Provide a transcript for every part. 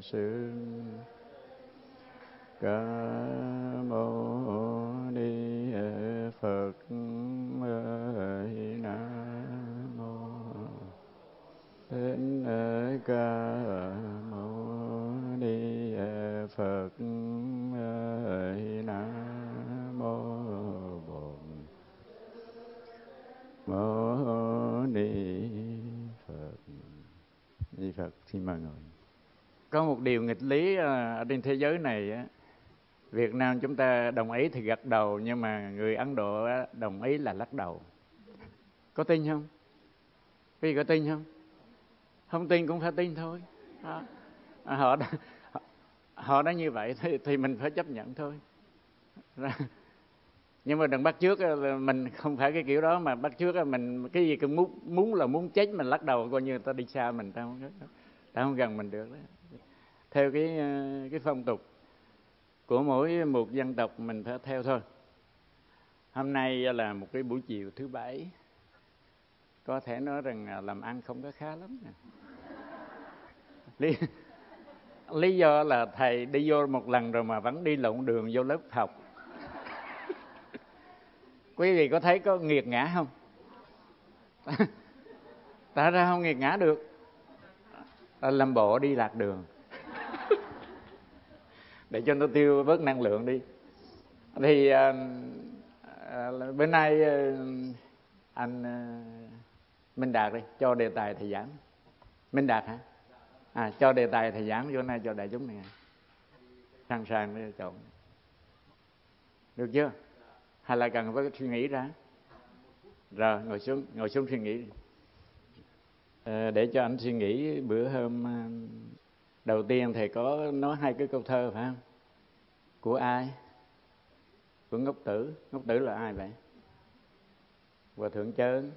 sư. Ca mâu ni Phật. Nam mô Thích Ca Mâu Ni Phật. Nam mô Bổn Mâu Ni Phật. Ni Phật. Xin mời ngồi. Có một điều nghịch lý ở trên thế giới này á, Việt Nam chúng ta đồng ý thì gật đầu, nhưng mà người Ấn Độ đồng ý là lắc đầu. Có tin không? Quý vị có tin không? Không tin cũng phải tin thôi. Họ đã như vậy thì mình phải chấp nhận thôi. Nhưng mà đừng bắt chước mình không phải cái kiểu đó, mà bắt chước mình cái gì cũng muốn chết mình lắc đầu, coi như ta đi xa mình, ta không gần mình được đó. Theo cái phong tục của mỗi một dân tộc mình phải theo thôi. Hôm nay là một cái buổi chiều thứ Bảy, có thể nói rằng làm ăn không có khá lắm nè. Lý do là thầy đi vô một lần rồi mà vẫn đi lộn đường vô lớp học. Quý vị có thấy có nghiệt ngã không? Ta ra không nghiệt ngã được, làm bộ đi lạc đường để cho nó tiêu bớt năng lượng đi. Thì bữa nay anh Minh Đạt đi cho đề tài thầy giảng. Minh Đạt hả? Cho đề tài thầy giảng bữa nay cho đại chúng này. Sẵn sàng để chọn. Được chưa? Hay là cần phải suy nghĩ ra? Rồi ngồi xuống suy nghĩ. Để cho anh suy nghĩ. Bữa hôm đầu tiên thầy có nói 2 cái câu thơ phải không? Của ai? Của Ngốc Tử. Ngốc Tử là ai vậy? Hòa Thượng Chơn.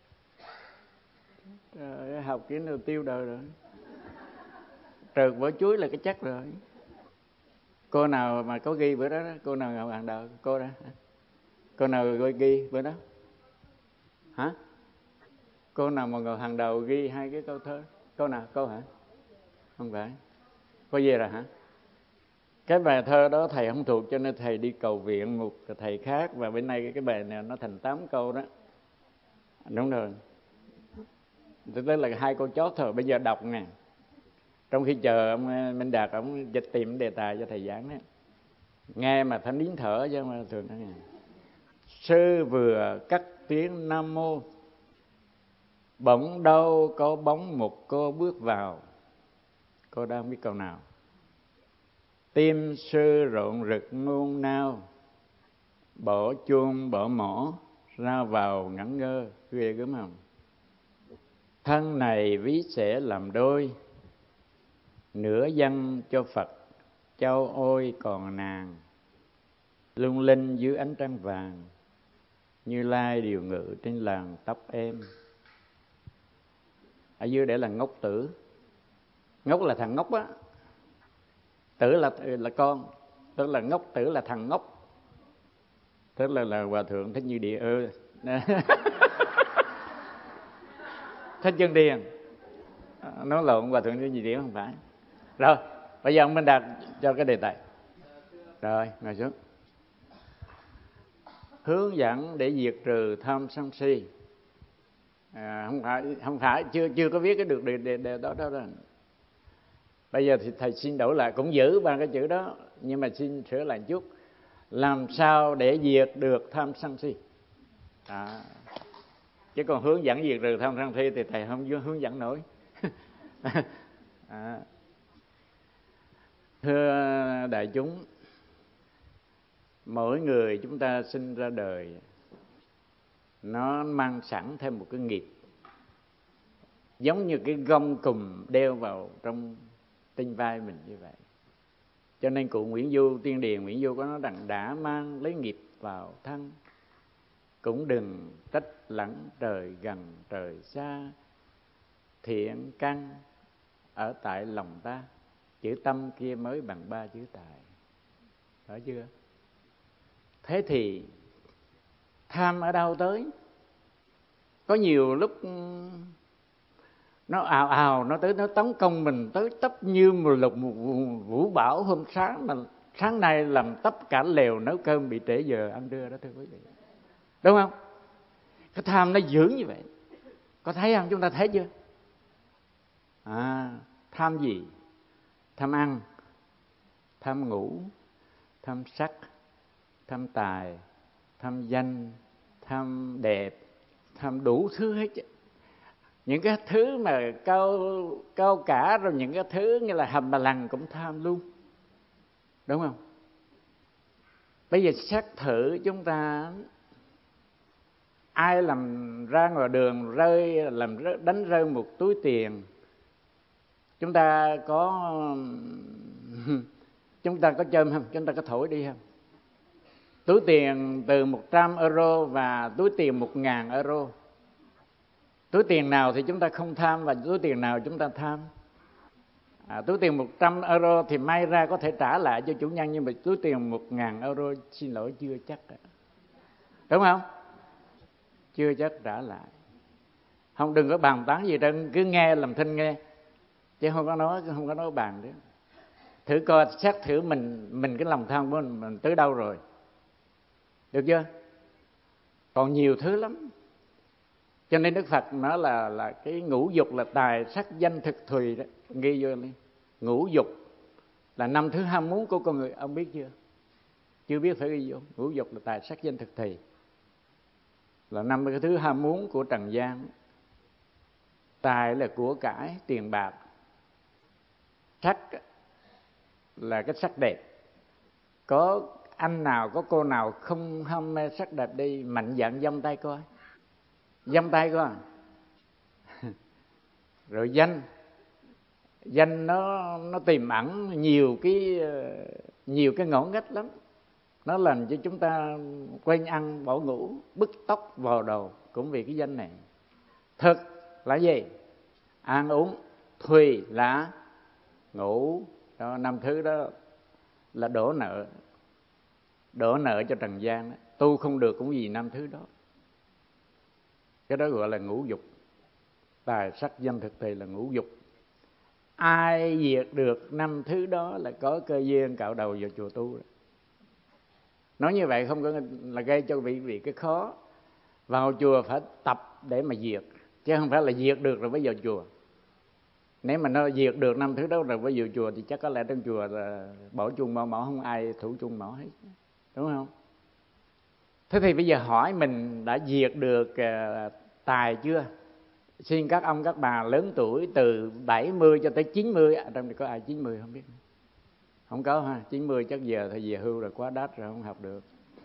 Học kiến nào tiêu đời rồi. Trượt vỏ chuối là cái chắc rồi. Cô nào mà có ghi bữa đó, cô nào ngồi hàng đầu? Cô đó. Cô nào ghi bữa đó? Hả? Cô nào mà ngồi hàng đầu ghi 2 cái câu thơ? Cô nào? Cô hả? Không phải. Cô về rồi hả? Cái bài thơ đó thầy không thuộc, cho nên thầy đi cầu viện một thầy khác, và bên nay cái bài này nó thành 8 câu đó. Đúng rồi. Tức là 2 câu chót thôi. Bây giờ đọc nè. Trong khi chờ ông Minh Đạt ông dịch tìm đề tài cho thầy giảng đó, nghe mà phải nín thở chứ mà thường nói. Sư vừa cắt tiếng Nam Mô, bỗng đâu có bóng một cô bước vào. Cô đang biết câu nào? Tim sư rộn rực nôn nao, bỏ chuông bỏ mỏ ra vào ngẩn ngơ. Ghê gớm không? Thân này ví sẽ làm đôi, nửa dâng cho Phật, châu ôi còn nàng. Lung linh dưới ánh trăng vàng, Như Lai điều ngự trên làn tóc em. Ở dưới để là Ngốc Tử. Ngốc là thằng ngốc á, Tử là con, tức là Ngốc Tử là thằng ngốc, tức là Hòa Thượng Thích Như Địa Thích Chân Điền. Nói lộn, Hòa Thượng Thích Như Địa không phải. Rồi bây giờ ông Minh Đạt cho cái đề tài. Rồi ngồi xuống. Hướng dẫn để diệt trừ tham sân si. Không phải chưa có viết cái được đề đó đâu. Bây giờ thì thầy xin đổi lại, cũng giữ bằng cái chữ đó, nhưng mà xin sửa lại chút. Làm sao để diệt được tham sân si? Chứ còn hướng dẫn diệt trừ tham sân si thì thầy không hướng dẫn nổi. Thưa đại chúng, mỗi người chúng ta sinh ra đời nó mang sẵn thêm một cái nghiệp, giống như cái gông cùm đeo vào trong tinh vai mình như vậy. Cho nên cụ Nguyễn Du, Tiên Điền Nguyễn Du có nói rằng đã mang lấy nghiệp vào thân, cũng đừng trách lẫn trời gần trời xa. Thiện căn ở tại lòng ta, chữ tâm kia mới bằng 3 chữ tài. Phải chưa? Thế thì tham ở đâu tới? Có nhiều lúc nó ào ào nó tới, nó tấn công mình tới tấp như một vũ bão hôm sáng, mà sáng nay làm tấp cả lều nấu cơm bị trễ giờ ăn trưa đó thưa quý vị, đúng không? Cái tham nó dữ như vậy, có thấy không? Chúng ta thấy chưa? Tham gì? Tham ăn, tham ngủ, tham sắc, tham tài, tham danh, tham đẹp, tham đủ thứ hết. Những cái thứ mà cao cả, rồi những cái thứ như là hầm bà lằng cũng tham luôn, đúng không? Bây giờ xét thử chúng ta, ai làm ra ngoài đường đánh rơi một túi tiền, chúng ta có chơm không? Chúng ta có thổi đi không? Túi tiền từ 100 euro và túi tiền 1.000 euro, túi tiền nào thì chúng ta không tham và túi tiền nào chúng ta tham? Túi tiền 100 euro thì may ra có thể trả lại cho chủ nhân, nhưng mà túi tiền 1.000 euro xin lỗi chưa chắc, đúng không? Chưa chắc trả lại. Không, đừng có bàn tán gì trơn, cứ nghe làm thinh nghe, chứ không có nói bàn nữa. Thử coi, xét thử mình cái lòng tham của mình tới đâu rồi, được chưa? Còn nhiều thứ lắm. Cho nên Đức Phật nói là cái ngũ dục là tài sắc danh thực thùy đó, ghi vô đi. Ngũ dục là 5 thứ ham muốn của con người, ông biết chưa? Chưa biết phải ghi vô. Ngũ dục là tài sắc danh thực thùy, là 5 cái thứ ham muốn của trần gian. Tài là của cải, tiền bạc. Sắc là cái sắc đẹp. Có anh nào, có cô nào không ham mê sắc đẹp đi, mạnh dạn giông tay coi. Giông tay coi. Rồi danh nó tiềm ẩn nhiều cái ngõ ngách lắm. Nó làm cho chúng ta quên ăn bỏ ngủ, bứt tóc vào đầu cũng vì cái danh này. Thực là gì? Ăn uống. Thùy là ngủ. Đó, 5 thứ đó là đổ nợ cho trần gian đó. Tu không được cũng vì 5 thứ đó. Cái đó gọi là ngũ dục. Tài sắc danh thực thùy là ngũ dục. Ai diệt được 5 thứ đó là có cơ duyên cạo đầu vào chùa tu. Nói như vậy không có là gây cho vị cái khó. Vào chùa phải tập để mà diệt, chứ không phải là diệt được rồi mới vào chùa. Nếu mà nó diệt được 5 thứ đó rồi mới vào chùa thì chắc có lẽ trong chùa là bỏ chuông mỏ không ai thủ chuông mỏ hết, đúng không? Thế thì bây giờ hỏi mình đã diệt được tài chưa? Xin các ông các bà lớn tuổi từ 70 cho tới 90, ở trong này có ai 90 không biết? Không có ha, 90 chắc giờ thì về hưu rồi, quá đắt rồi, không học được.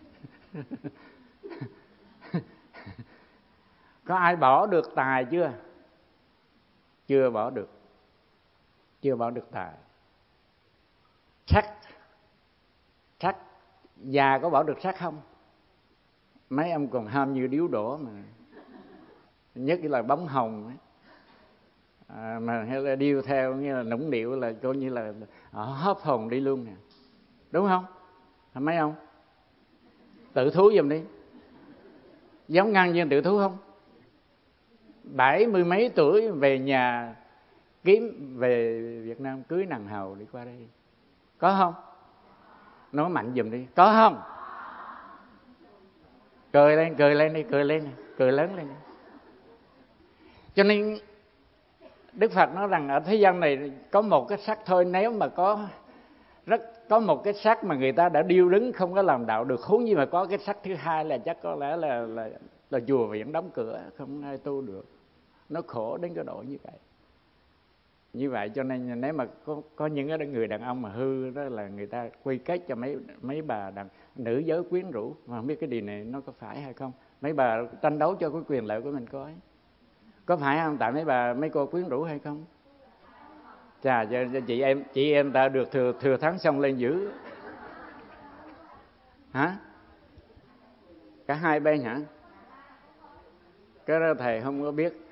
Có ai bỏ được tài chưa? Chưa bỏ được tài. Sắc già có bỏ được sắc không? Mấy ông còn ham như điếu đổ mà, nhất là bóng hồng ấy. Mà hay là điêu theo như là nũng điệu là coi như là hớp hồn đi luôn nè, đúng không? Mấy ông tự thú giùm đi, giống ngăn như tự thú không? 70 mấy tuổi về nhà kiếm về Việt Nam cưới nàng hầu đi qua đây, có không? Nói mạnh giùm đi, có không? Cười lên đi, cười lớn lên. Cho nên Đức Phật nói rằng ở thế gian này có một cái sắc thôi, nếu mà có một cái sắc mà người ta đã điêu đứng không có làm đạo được, huống gì mà có cái sắc thứ hai là chắc có lẽ là chùa viện đóng cửa, không ai tu được. Nó khổ đến cái độ như vậy. Như vậy cho nên nếu mà có những cái người đàn ông mà hư đó là người ta quy kết cho mấy bà nữ giới quyến rũ, mà không biết cái điều này nó có phải hay không. Mấy bà tranh đấu cho cái quyền lợi của mình coi, có phải không? Tại mấy cô quyến rũ hay không? Chà, chị em ta được thừa thắng xong lên dữ hả? Cả hai bên hả? Cái đó thầy không có biết.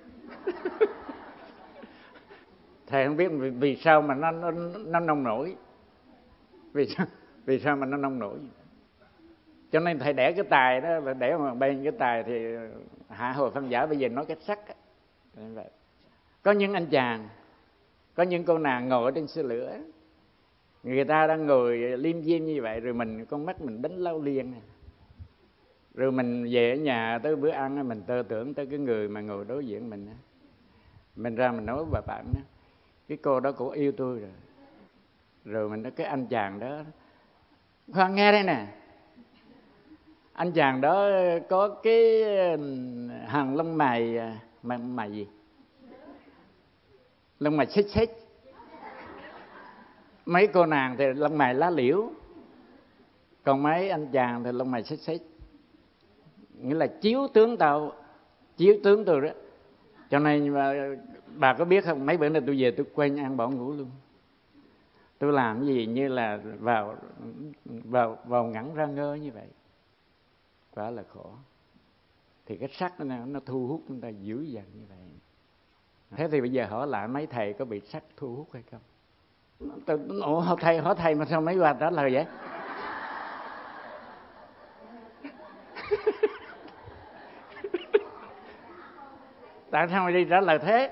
Thầy không biết vì sao mà nó nông nổi. Vì sao mà nó nông nổi. Cho nên thầy để cái tài đó là để mà bên cái tài thì hạ hồi phân giả bây giờ nói cái sắc. Có những anh chàng, có những cô nàng ngồi ở trên xe lửa, người ta đang ngồi liêm diêm như vậy, rồi con mắt mình đánh lau liền. Rồi mình về ở nhà tới bữa ăn mình tơ tưởng tới cái người mà ngồi đối diện mình. Mình ra mình nói với bà bạn đó, cái cô đó cổ yêu tôi rồi. Rồi mình nói cái anh chàng đó, khoan nghe đây nè, anh chàng đó có cái hàng lông mày, mày gì? Lông mày xích xích. Mấy cô nàng thì lông mày lá liễu, còn mấy anh chàng thì lông mày xích xích. Nghĩa là chiếu tướng tôi đó. Cho nên bà có biết không, mấy bữa nay tôi về tôi quên ăn bỏ ngủ luôn. Tôi làm gì như là vào ngẩn ra ngơ như vậy, quả là khổ. Thì cái sắc nó thu hút người ta dữ dằn như vậy. Thế thì bây giờ hỏi lại mấy thầy có bị sắc thu hút hay không? Hỏi thầy mà sao mấy bà trả lời vậy? Tại sao mày đi trả lời thế?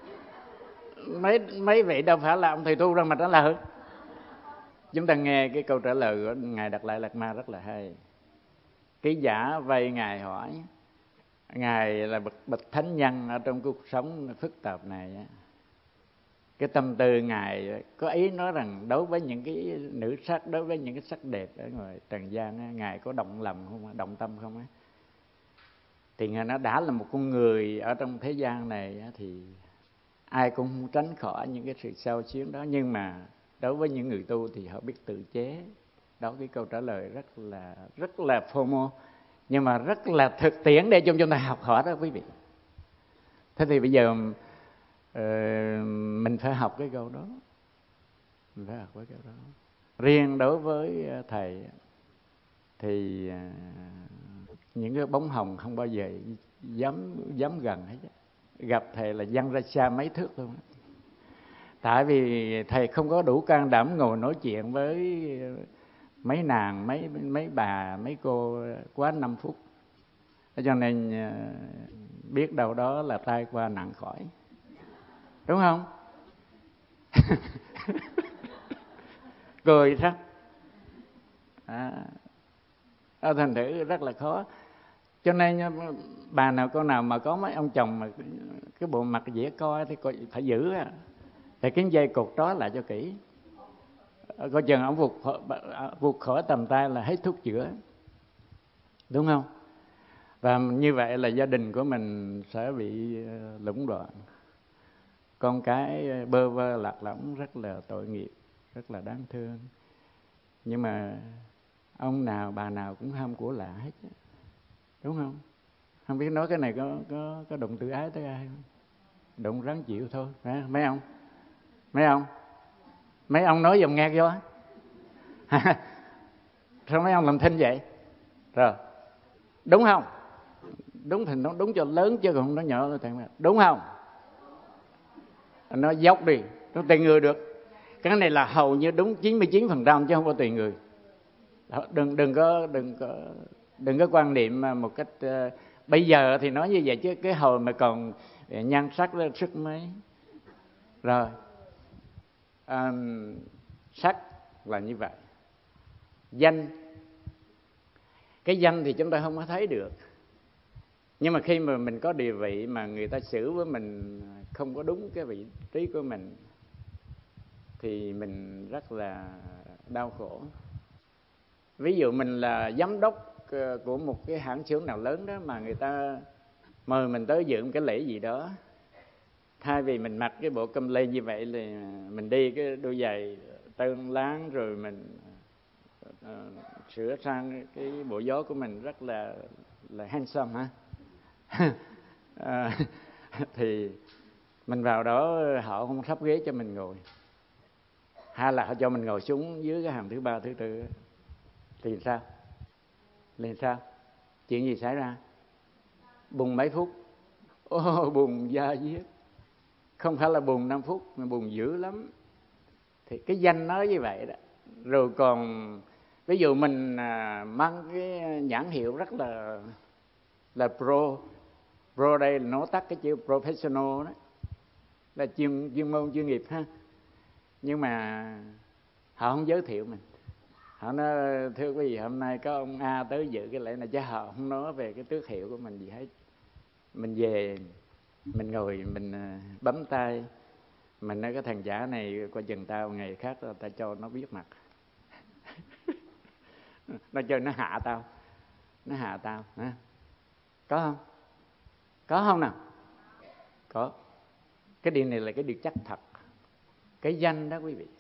Mấy vị đâu phải là ông thầy tu đâu mà trả lời. Chúng ta nghe cái câu trả lời của Ngài Đạt Lai Lạt Ma rất là hay. Ký giả vây Ngài hỏi, Ngài là bậc thánh nhân ở trong cuộc sống phức tạp này, cái tâm tư Ngài có ý nói rằng đối với những cái nữ sắc, đối với những cái sắc đẹp ở ngoài trần gian, Ngài có động lòng không, động tâm không á? Thì Ngài nó đã là một con người ở trong thế gian này thì ai cũng không tránh khỏi những cái sự xao xuyến đó. Nhưng mà đối với những người tu thì họ biết tự chế. Đó, cái câu trả lời rất là formal nhưng mà rất là thực tiễn để cho chúng ta học hỏi đó quý vị. Thế thì bây giờ mình phải học cái câu đó. Mình phải học cái câu đó. Riêng đối với thầy thì những cái bóng hồng không bao giờ dám gần hết. Gặp thầy là văng ra xa mấy thước luôn. Tại vì thầy không có đủ can đảm ngồi nói chuyện với mấy nàng, mấy bà, mấy cô quá 5 phút. Cho nên biết đâu đó là tai qua nạn khỏi. Đúng không? Cười sao? Thành thử rất là khó. Cho nên bà nào con nào mà có mấy ông chồng mà cái bộ mặt dễ coi thì phải giữ thì cái dây cột trói lại cho kỹ. Coi chừng ông vụt khỏi tầm tay là hết thuốc chữa. Đúng không? Và như vậy là gia đình của mình sẽ bị lũng đoạn. Con cái bơ vơ lạc lõng, rất là tội nghiệp, rất là đáng thương. Nhưng mà ông nào bà nào cũng ham của lạ hết. Đúng không? Không biết nói cái này có động tự ái tới ai không? Động ráng chịu thôi. Mấy ông nói dùm nghe vô. Sao mấy ông làm thinh vậy? Rồi, đúng không? Đúng thì nó đúng cho lớn chứ còn không nói nhỏ thôi. Đúng không? Nó dốc đi, nó tùy người được. Cái này là hầu như đúng 99% chứ không có tùy người. Đừng có quan niệm một cách bây giờ thì nói như vậy, chứ cái hồi mà còn nhan sắc lên sức mấy. Rồi sắc là như vậy. Danh, cái danh thì chúng ta không có thấy được. Nhưng mà khi mà mình có địa vị mà người ta xử với mình không có đúng cái vị trí của mình thì mình rất là đau khổ. Ví dụ mình là giám đốc của một cái hãng xưởng nào lớn đó, mà người ta mời mình tới dự một cái lễ gì đó, thay vì mình mặc cái bộ cơm lê như vậy thì mình đi cái đôi giày tơn láng, rồi mình sửa sang cái bộ gió của mình rất là handsome thì mình vào đó họ không sắp ghế cho mình ngồi, hay là họ cho mình ngồi xuống dưới cái hàng thứ 3, thứ 4 thì sao? Liền sao? Chuyện gì xảy ra? Buồn mấy phút? Buồn da diết. Không phải là buồn 5 phút mà buồn dữ lắm. Thì cái danh nói như vậy đó. Rồi còn ví dụ mình mang cái nhãn hiệu rất là pro đây là nó tắt cái chữ professional đó. là chuyên môn chuyên nghiệp ha, nhưng mà họ không giới thiệu mình. Họ nói thưa quý vị, hôm nay có ông A tới dự cái lễ này, chứ họ không nói về cái tước hiệu của mình gì hết. Mình về mình ngồi mình bấm tay, mình nói cái thằng giả này coi chừng tao ngày khác tao cho nó biết mặt. Nó chơi nó hạ tao hả? Có không? Có không nào? Có. Cái điều này là cái điều chắc thật. Cái danh đó quý vị,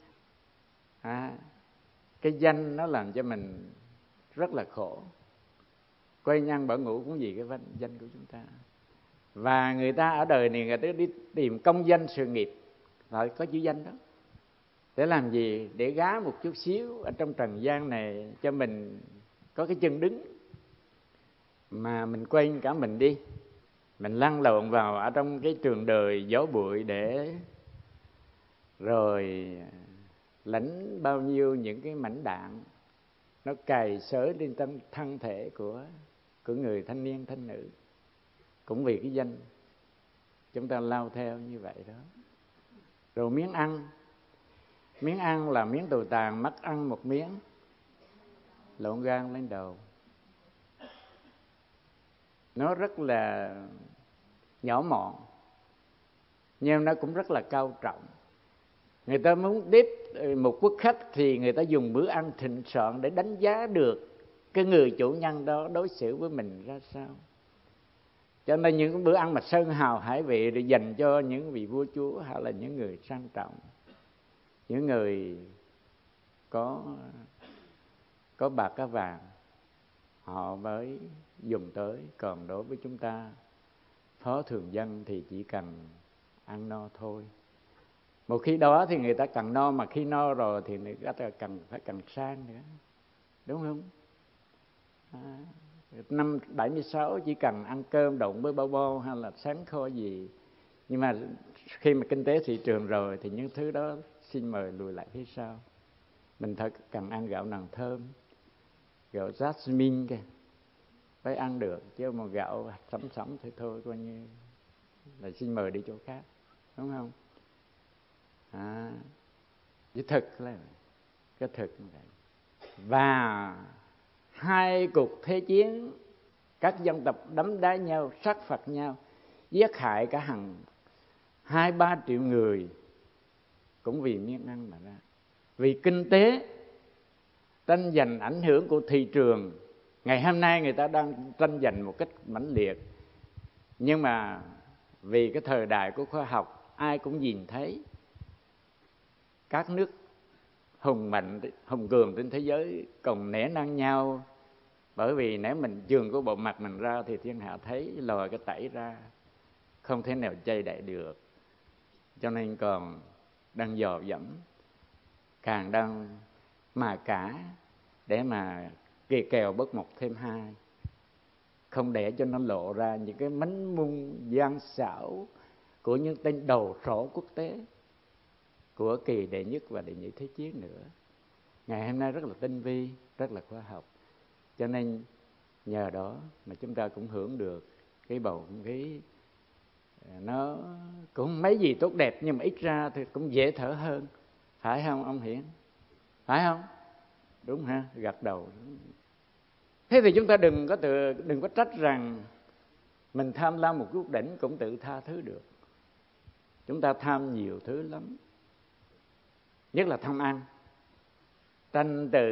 cái danh nó làm cho mình rất là khổ. Quay nhang bỏ ngủ cũng vì cái danh của chúng ta. Và người ta ở đời này người ta đi tìm công danh sự nghiệp, rồi có chữ danh đó để làm gì? Để gá một chút xíu ở trong trần gian này cho mình có cái chân đứng. Mà mình quên cả mình đi, mình lăn lộn vào ở trong cái trường đời gió bụi để rồi lãnh bao nhiêu những cái mảnh đạn nó cày xới lên thân thể của người thanh niên thanh nữ, cũng vì cái danh. Chúng ta lao theo như vậy đó. Rồi miếng ăn là miếng tồi tàn, mất ăn một miếng lộn gan lên đầu. Nó rất là nhỏ mọn, nhưng nó cũng rất là cao trọng. Người ta muốn tiếp một quốc khách thì người ta dùng bữa ăn thịnh soạn để đánh giá được cái người chủ nhân đó đối xử với mình ra sao. Cho nên những bữa ăn mà sơn hào hải vị để dành cho những vị vua chúa hay là những người sang trọng, những người có bạc có vàng, họ mới dùng tới. Còn đối với chúng ta phó thường dân thì chỉ cần ăn no thôi. Một khi đó thì người ta cần no, mà khi no rồi thì người ta phải cần sang nữa, đúng không? Năm 76 chỉ cần ăn cơm độn với bao bo hay là sáng kho gì. Nhưng mà khi mà kinh tế thị trường rồi thì những thứ đó xin mời lùi lại phía sau. Mình thật cần ăn gạo nàng thơm, gạo jasmine kìa, phải ăn được. Chứ mà gạo sẫm thì thôi, coi như là xin mời đi chỗ khác, đúng không? Cái thực là cái thực như vậy. Và hai cuộc thế chiến, các dân tộc đấm đá nhau, sát phạt nhau, giết hại cả hàng 2-3 triệu người, cũng vì miếng ăn mà ra. Vì kinh tế tranh giành, ảnh hưởng của thị trường. Ngày hôm nay người ta đang tranh giành một cách mãnh liệt, nhưng mà vì cái thời đại của khoa học, ai cũng nhìn thấy các nước hùng mạnh, hùng cường trên thế giới còn nể nang nhau. Bởi vì nếu mình chường cái bộ mặt mình ra thì thiên hạ thấy, lòi cái tẩy ra không thể nào che đậy được. Cho nên còn đang dò dẫm, càng đang mà cả để mà kê kèo bất một thêm hai, không để cho nó lộ ra những cái mánh mung gian xảo của những tên đầu sỏ quốc tế của kỳ đệ nhất và đệ nhị thế chiến nữa. Ngày hôm nay rất là tinh vi, rất là khoa học. Cho nên nhờ đó mà chúng ta cũng hưởng được cái bầu không khí nó cũng mấy gì tốt đẹp, nhưng mà ít ra thì cũng dễ thở hơn. Phải không ông Hiển? Phải không? Đúng ha, gật đầu. Thế thì chúng ta đừng có trách rằng mình tham lam một chút đỉnh cũng tự tha thứ được. Chúng ta tham nhiều thứ lắm, nhất là tham ăn. Tranh từ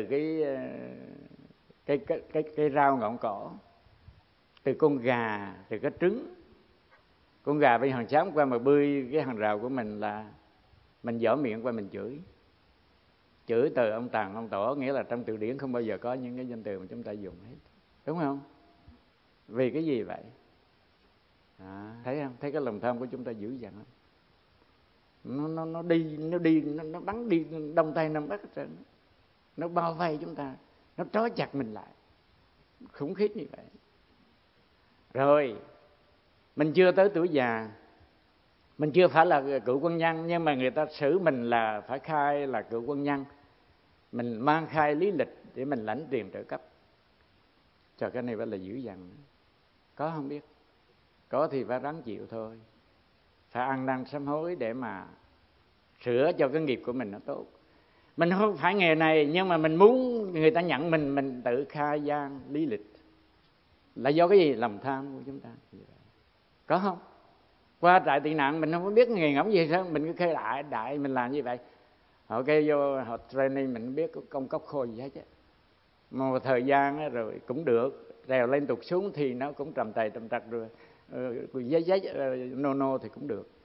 cái rau ngọn cỏ, từ con gà, từ cái trứng. Con gà bên hàng xóm qua mà bươi cái hàng rào của mình là mình dở miệng qua mình chửi từ ông Tàng ông Tổ, nghĩa là trong từ điển không bao giờ có những cái danh từ mà chúng ta dùng hết, đúng không? Vì cái gì vậy? Thấy không? Thấy cái lòng tham của chúng ta dữ dằn không? Nó bắn đi đông tây nam bắc hết trơn. Nó bao vây chúng ta, nó trói chặt mình lại, khủng khiếp như vậy. Rồi mình chưa tới tuổi già, mình chưa phải là cựu quân nhân, nhưng mà người ta xử mình là phải khai là cựu quân nhân. Mình mang khai lý lịch để mình lãnh tiền trợ cấp. Trời, cái này phải là dữ dằn. Có không biết? Có thì phải ráng chịu thôi. phải ăn năn sám hối để mà sửa cho cái nghiệp của mình nó tốt. Mình không phải nghề này, nhưng mà mình muốn người ta nhận mình tự khai gian lý lịch. Là do cái gì? Lòng tham của chúng ta. Có không? Qua trại tị nạn mình không có biết nghề ngỗng gì sao, mình cứ khai đại mình làm như vậy. Họ kêu vô họ training mình không biết công cốc khôi gì hết chứ. Một thời gian rồi cũng được, rèo lên tụt xuống thì nó cũng trầm trật rồi giấy no thì cũng được.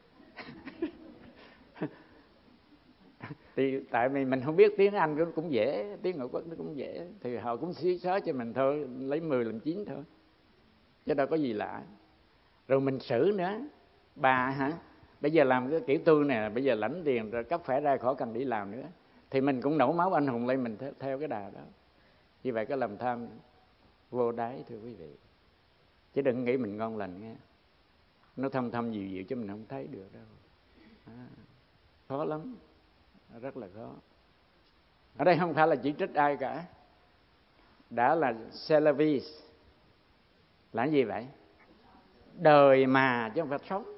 Thì tại vì mình không biết tiếng Anh cũng dễ, tiếng ngoại quốc nó cũng dễ, thì họ cũng xí xóa cho mình thôi, lấy 10 làm 9 thôi, chứ đâu có gì lạ. Rồi mình xử nữa, bà hả, bây giờ làm cái kiểu tôi nè, bây giờ lãnh tiền rồi cấp phải ra khỏi cần đi làm nữa, thì mình cũng nổ máu anh hùng lên, mình theo cái đà đó. Như vậy có lòng tham vô đáy thưa quý vị. Chứ đừng nghĩ mình ngon lành nghe, nó thâm dịu chứ mình không thấy được đâu. Khó lắm, rất là khó. Ở đây không phải là chỉ trích ai cả. Đã là c'est la vie là gì vậy? Đời mà chứ không phải sống.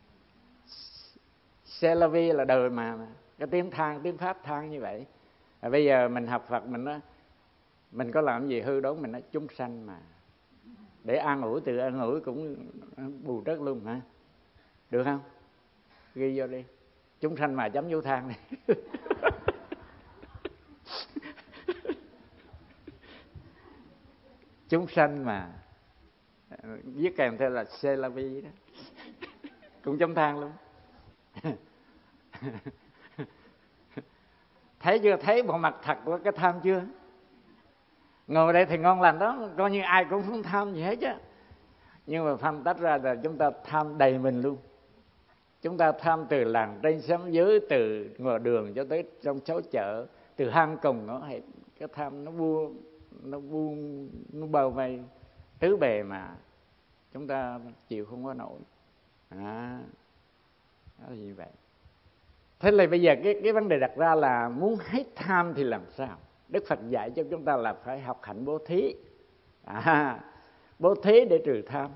C'est la vie là đời mà. Cái tiếng Pháp than như vậy. Bây giờ mình học Phật mình có làm gì hư đốn, mình nói chúng sanh mà. Để an ủi, từ an ủi cũng bù trớt luôn hả? Được không? Ghi vô đi. Chúng sanh mà chấm dấu than này. Chúng sanh mà, viết kèm theo là c'est la vie đó. Cũng chấm than luôn. Thấy chưa? Thấy bộ mặt thật của cái tham chưa? Ngồi đây thì ngon lành đó, coi như ai cũng không tham gì hết chứ. Nhưng mà phân tách ra là chúng ta tham đầy mình luôn. Chúng ta tham từ làng trên xóm dưới, từ ngoài đường cho tới trong số chợ, từ hang cùng ngõ hẹp. Cái tham nó bao vây tứ bề mà chúng ta chịu không có nổi. Đó là như vậy. Thế là bây giờ cái vấn đề đặt ra là muốn hết tham thì làm sao? Đức Phật dạy cho chúng ta là phải học hạnh bố thí. Bố thí để trừ tham.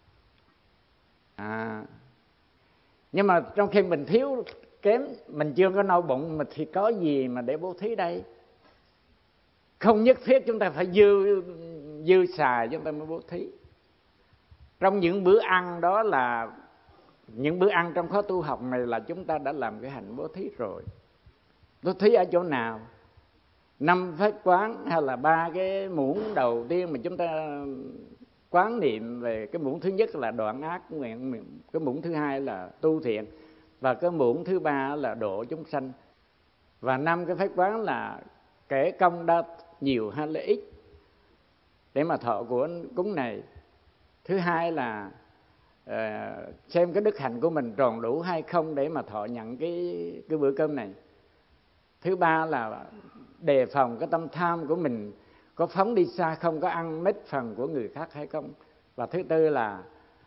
Nhưng mà trong khi mình thiếu kém, mình chưa có no bụng, mà thì có gì mà để bố thí đây? Không nhất thiết chúng ta phải dư xài chúng ta mới bố thí. Trong những bữa ăn đó là những bữa ăn trong khóa tu học này là chúng ta đã làm cái hạnh bố thí rồi. Bố thí ở chỗ nào? 5 pháp quán hay là 3 cái muỗng đầu tiên mà chúng ta quán niệm về? Cái muỗng thứ nhất là đoạn ác, cái muỗng thứ hai là tu thiện, và cái muỗng thứ ba là độ chúng sanh. Và 5 cái pháp quán là kể công đa nhiều hay là ít để mà thọ của cúng này. Thứ hai là xem cái đức hạnh của mình tròn đủ hay không để mà thọ nhận cái bữa cơm này. Thứ ba là đề phòng cái tâm tham của mình có phóng đi xa không, có ăn mất phần của người khác hay không. Và thứ tư là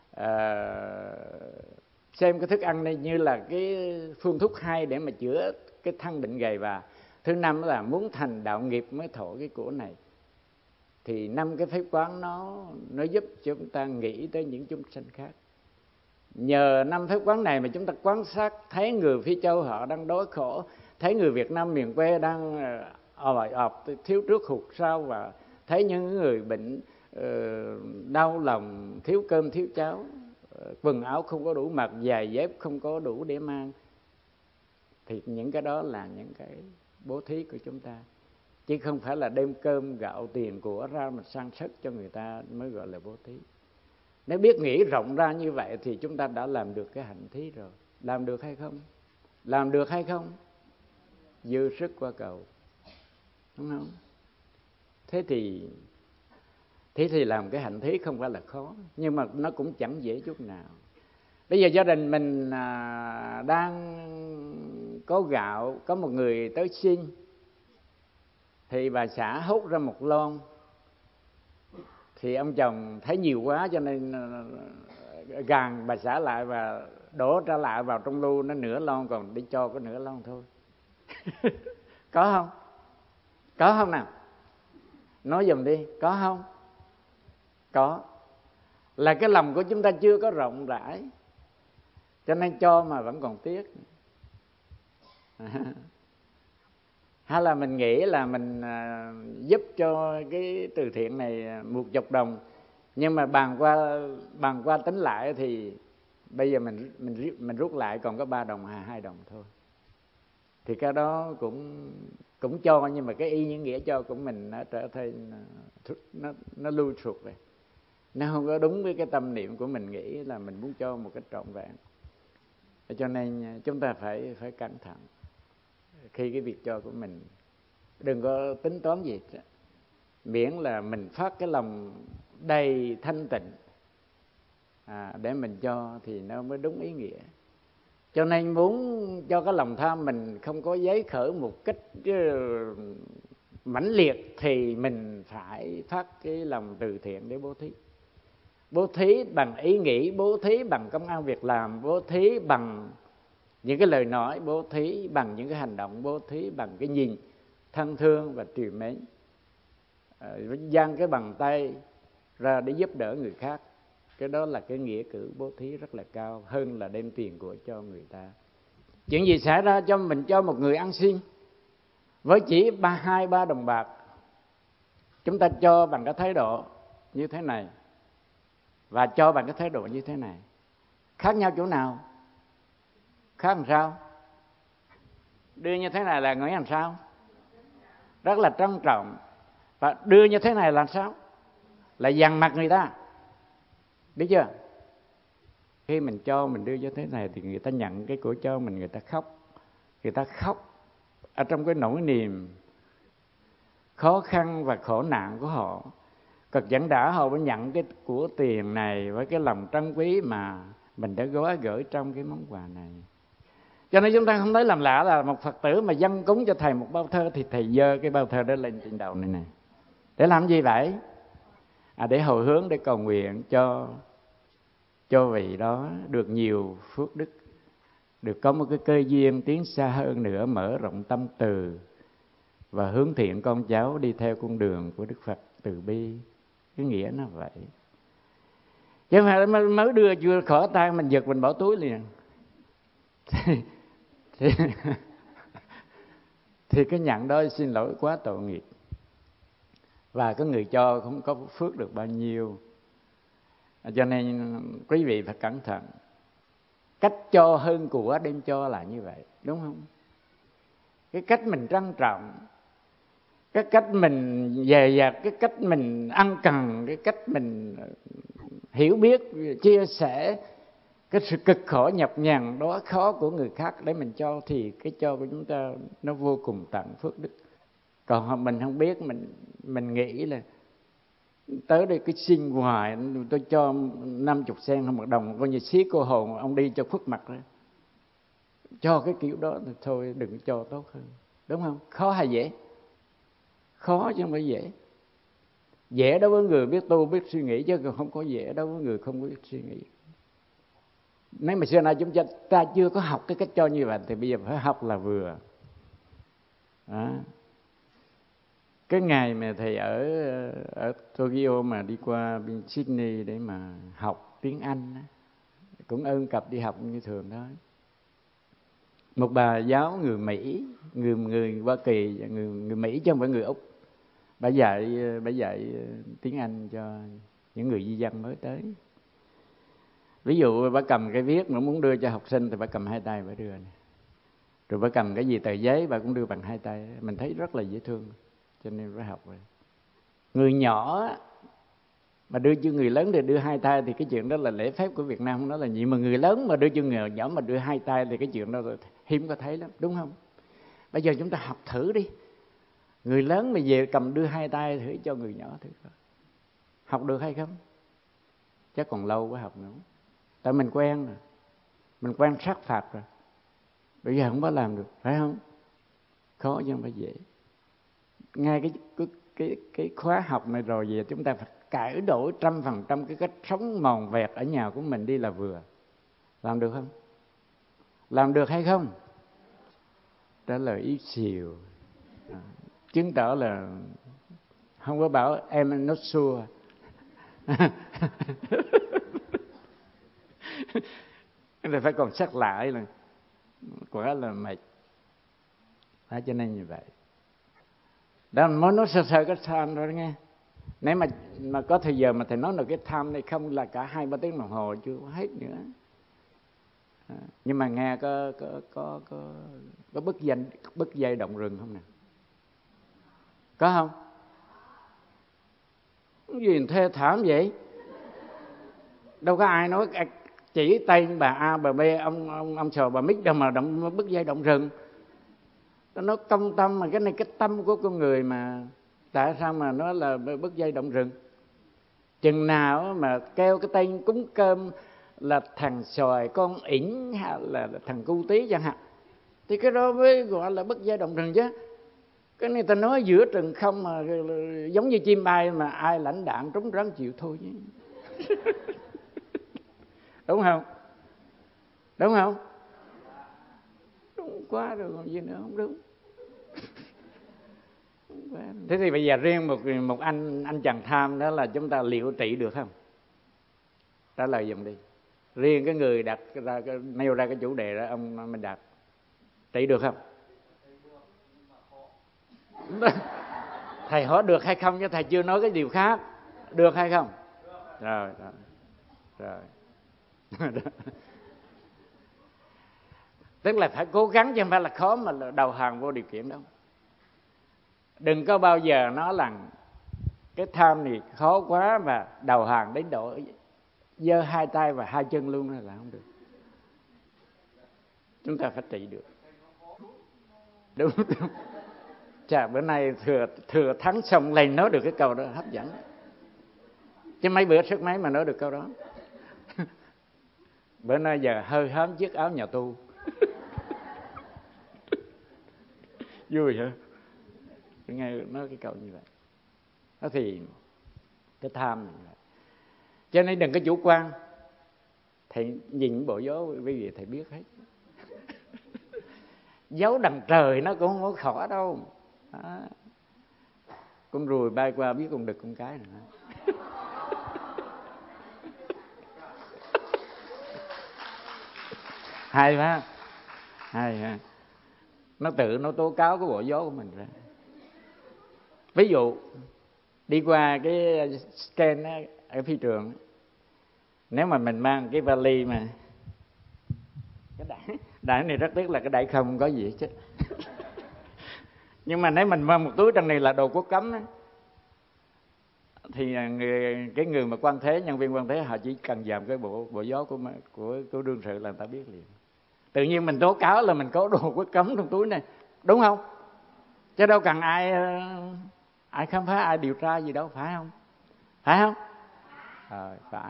xem cái thức ăn này như là cái phương thuốc hay để mà chữa cái thân bệnh gầy. Và thứ năm là muốn thành đạo nghiệp mới thọ cái của này. Thì 5 cái pháp quán nó giúp cho chúng ta nghĩ tới những chúng sanh khác. Nhờ 5 pháp quán này mà chúng ta quan sát thấy người Phi Châu họ đang đói khổ, thấy người Việt Nam miền quê đang thiếu trước hụt sau, và thấy những người bệnh đau lòng, thiếu cơm thiếu cháo, quần áo không có đủ mặc, giày dép không có đủ để mang. Thì những cái đó là những cái bố thí của chúng ta, chứ không phải là đem cơm gạo tiền của ra mà sang sất cho người ta mới gọi là bố thí. Nếu biết nghĩ rộng ra như vậy thì chúng ta đã làm được cái hạnh thí rồi. Làm được hay không? Làm được hay không? Dư sức qua cầu, đúng không? Thế thì làm cái hạnh thí không phải là khó, nhưng mà nó cũng chẳng dễ chút nào. Bây giờ gia đình mình đang có gạo, có một người tới xin, thì bà xã hút ra một lon, thì ông chồng thấy nhiều quá cho nên gàn bà xã lại và đổ trả lại vào trong lu, nó nửa lon, còn đi cho có nửa lon thôi. Có không? Có không nào? Nói giùm đi, có không? Có. Là cái lòng của chúng ta chưa có rộng rãi. Cho nên cho mà vẫn còn tiếc. Hay là mình nghĩ là mình giúp cho cái từ thiện này 10 đồng, nhưng mà bàn qua tính lại thì bây giờ mình rút lại còn có 3 đồng hay 2 đồng thôi. Thì cái đó cũng cho, nhưng mà cái ý những nghĩa cho của mình nó trở thành nó lui sụt rồi. Nó không có đúng với cái tâm niệm của mình nghĩ là mình muốn cho một cách trọn vẹn. Cho nên chúng ta phải cẩn thận khi cái việc cho của mình. Đừng có tính toán gì, miễn là mình phát cái lòng đầy thanh tịnh để mình cho thì nó mới đúng ý nghĩa. Cho nên muốn cho cái lòng tham mình không có giấy khởi một cách mãnh liệt thì mình phải phát cái lòng từ thiện để bố thí. Bố thí bằng ý nghĩ, bố thí bằng công ăn việc làm, bố thí bằng những cái lời nói, bố thí bằng những cái hành động, bố thí bằng cái nhìn thân thương và trìu mến, dang cái bàn tay ra để giúp đỡ người khác. Cái đó là cái nghĩa cử bố thí rất là cao, hơn là đem tiền của cho người ta. Chuyện gì xảy ra cho mình cho một người ăn xin với chỉ 2-3 đồng bạc, chúng ta cho bằng cái thái độ như thế này và cho bằng cái thái độ như thế này, khác nhau chỗ nào? Khác làm sao? Đưa như thế này là nghĩ làm sao? Rất là trân trọng. Và đưa như thế này là sao? Là dằn mặt người ta. Biết chưa? Khi mình cho, mình đưa như thế này thì người ta nhận cái của cho mình, người ta khóc. Người ta khóc ở trong cái nỗi niềm khó khăn và khổ nạn của họ. Cực chẳng đã họ mới nhận cái của tiền này với cái lòng trân quý mà mình đã gói gửi trong cái món quà này. Cho nên chúng ta không thấy làm lạ là một Phật tử mà dâng cúng cho thầy một bao thơ thì thầy giơ cái bao thơ đó lên trên đầu này nè. Để làm gì vậy? Để hồi hướng, để cầu nguyện cho vị đó được nhiều phước đức, được có một cái cơ duyên tiến xa hơn nữa, mở rộng tâm từ và hướng thiện con cháu đi theo con đường của Đức Phật từ bi. Cái nghĩa nó vậy. Chứ không phải mới đưa chưa khỏi tay mình giật mình bỏ túi liền. Thì cái nhận đó xin lỗi quá tội nghiệp. Và cái người cho không có phước được bao nhiêu. Cho nên quý vị phải cẩn thận. Cách cho hơn của đem cho là như vậy, đúng không? Cái cách mình trân trọng, cái cách mình dè dặt, cái cách mình ân cần, cái cách mình hiểu biết, chia sẻ cái sự cực khổ nhọc nhằn đó khó của người khác để mình cho, thì cái cho của chúng ta nó vô cùng tận phước đức. Còn mình không biết, mình nghĩ là tới đây cái xin hoài, tôi cho 50 sen không 1 đồng, coi như xí cô hồn ông đi cho khuất mặt rồi. Cho cái kiểu đó thì thôi đừng cho tốt hơn, đúng không? Khó hay dễ? Khó chứ không phải dễ. Dễ đối với người biết tu, biết suy nghĩ, chứ không có dễ đối với người không biết suy nghĩ. Nếu mà xưa nay chúng ta chưa có học cái cách cho như vậy thì bây giờ phải học là vừa. Cái ngày mà thầy ở Tokyo mà đi qua bên Sydney để mà học tiếng Anh, cũng ơn cặp đi học như thường thôi. Một bà giáo người Mỹ, người Hoa Kỳ, người Mỹ chứ không phải người Úc. Bà dạy tiếng Anh cho những người di dân mới tới. Ví dụ bà cầm cái viết mà muốn đưa cho học sinh thì bà cầm 2 tay bà đưa này. Rồi bà cầm cái gì tờ giấy bà cũng đưa bằng 2 tay. Mình thấy rất là dễ thương, cho nên phải học rồi. Người nhỏ mà đưa cho người lớn thì đưa 2 tay thì cái chuyện đó là lễ phép của Việt Nam không nói là gì. Mà người lớn mà đưa cho người nhỏ mà đưa 2 tay thì cái chuyện đó hiếm có thấy lắm, đúng không? Bây giờ chúng ta học thử đi. Người lớn mà về cầm đưa 2 tay thử cho người nhỏ thử. Học được hay không? Chắc còn lâu mới học nữa. Tại mình quen rồi, mình quen sát phạt rồi, bây giờ không có làm được, phải không? Khó chứ không phải dễ. Ngay cái khóa học này rồi về chúng ta phải cải đổi 100% cái cách sống mòn vẹt ở nhà của mình đi là vừa. Làm được không? Làm được hay không? Trả lời ít xìu, chứng tỏ là không có bảo em not sure. Rồi phải còn sắc lại là quá là mệt. Đó, cho nên như vậy. Đó mới nói sơ sơ cái tham rồi nghe. Nếu mà có thời giờ mà thầy nói được cái tham này không là cả 2-3 tiếng đồng hồ chưa hết nữa. Nhưng mà nghe có bức dây động rừng không nè? Có không? Cái gì thê thảm vậy? Đâu có ai nói chỉ tay bà A bà B ông sò bà Mít đâu mà bức dây động rừng. Nó công tâm mà cái này cái tâm của con người mà tại sao mà nó là bức dây động rừng? Chừng nào mà kêu cái tên cúng cơm là thằng sòi con ỉn hay là thằng cu tí chẳng hạn, thì cái đó mới gọi là bức dây động rừng chứ. Cái này ta nói giữa rừng không mà giống như chim bay mà ai lãnh đạn trúng rắn chịu thôi chứ. Đúng không? Đúng không? Đúng quá rồi còn gì nữa không đúng. Thế thì bây giờ riêng một anh chàng tham đó là chúng ta liệu trị được không? Trả lời dùm đi. Riêng cái người đặt ra nêu ra cái chủ đề đó ông mình đặt trị được không? Thầy hỏi được hay không chứ thầy chưa nói cái điều khác. Được hay không? Rồi. Tức là phải cố gắng chứ không phải là khó mà là đầu hàng vô điều kiện đâu. Đừng có bao giờ nói là cái tham này khó quá mà đầu hàng đến độ giơ 2 tay và 2 chân luôn là không được. Chúng ta phải trị được. Đúng. Chà, bữa nay thừa thắng xong lên nói được cái câu đó hấp dẫn. Chứ mấy bữa trước mấy mà nói được câu đó. Bữa nay giờ hơi hớm chiếc áo nhà tu. Vui hả? Nghe nói cái câu như vậy. Đó thì cái tham này. Cho nên đừng có chủ quan. Thầy nhìn bộ gió quý vị thầy biết hết. Giấu đằng trời nó cũng không có khỏi đâu. Đó. Con ruồi bay qua biết con đực con cái nữa. Hay quá. Hay ha. Nó tự nó tố cáo cái bộ gió của mình ra. Ví dụ đi qua cái scan ở phi trường, nếu mà mình mang cái vali mà cái đẩy này rất tiếc là cái đẩy không có gì hết chứ. Nhưng mà nếu mình mang một túi trong này là đồ quốc cấm ấy, thì cái người mà quan thế, nhân viên quan thế họ chỉ cần dòm cái bộ gió của đương sự là người ta biết liền. Tự nhiên mình tố cáo là mình có đồ quốc cấm trong túi này, đúng không? Chứ đâu cần ai khám phá, ai điều tra gì đâu, phải không? Phải không? Phải.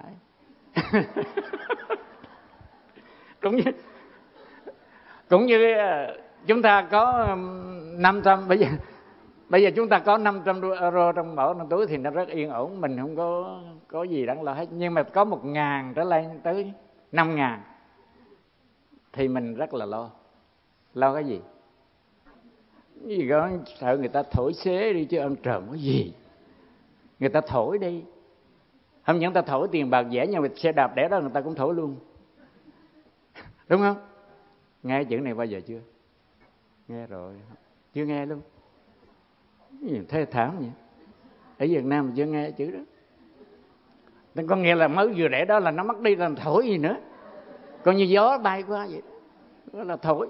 cũng như chúng ta có 500, bây giờ chúng ta có 500 euro trong bỏ trong túi thì nó rất yên ổn, mình không có gì đáng lo hết. Nhưng mà có 1.000 trở lên tới 5.000 thì mình rất là lo. Lo cái gì? Cái gì đó sợ người ta thổi xế đi chứ ăn trộm cái gì. Người ta thổi đi. Không những ta thổi tiền bạc dễ, nhưng mà xe đạp để đó người ta cũng thổi luôn. Đúng không? Nghe chữ này bao giờ chưa? Nghe rồi. Chưa nghe luôn. Cái gì thê thảm vậy? Ở Việt Nam chưa nghe chữ đó. Nên có nghĩa là mới vừa để đó là nó mất đi, làm thổi gì nữa. Còn như gió bay qua vậy đó là thổi.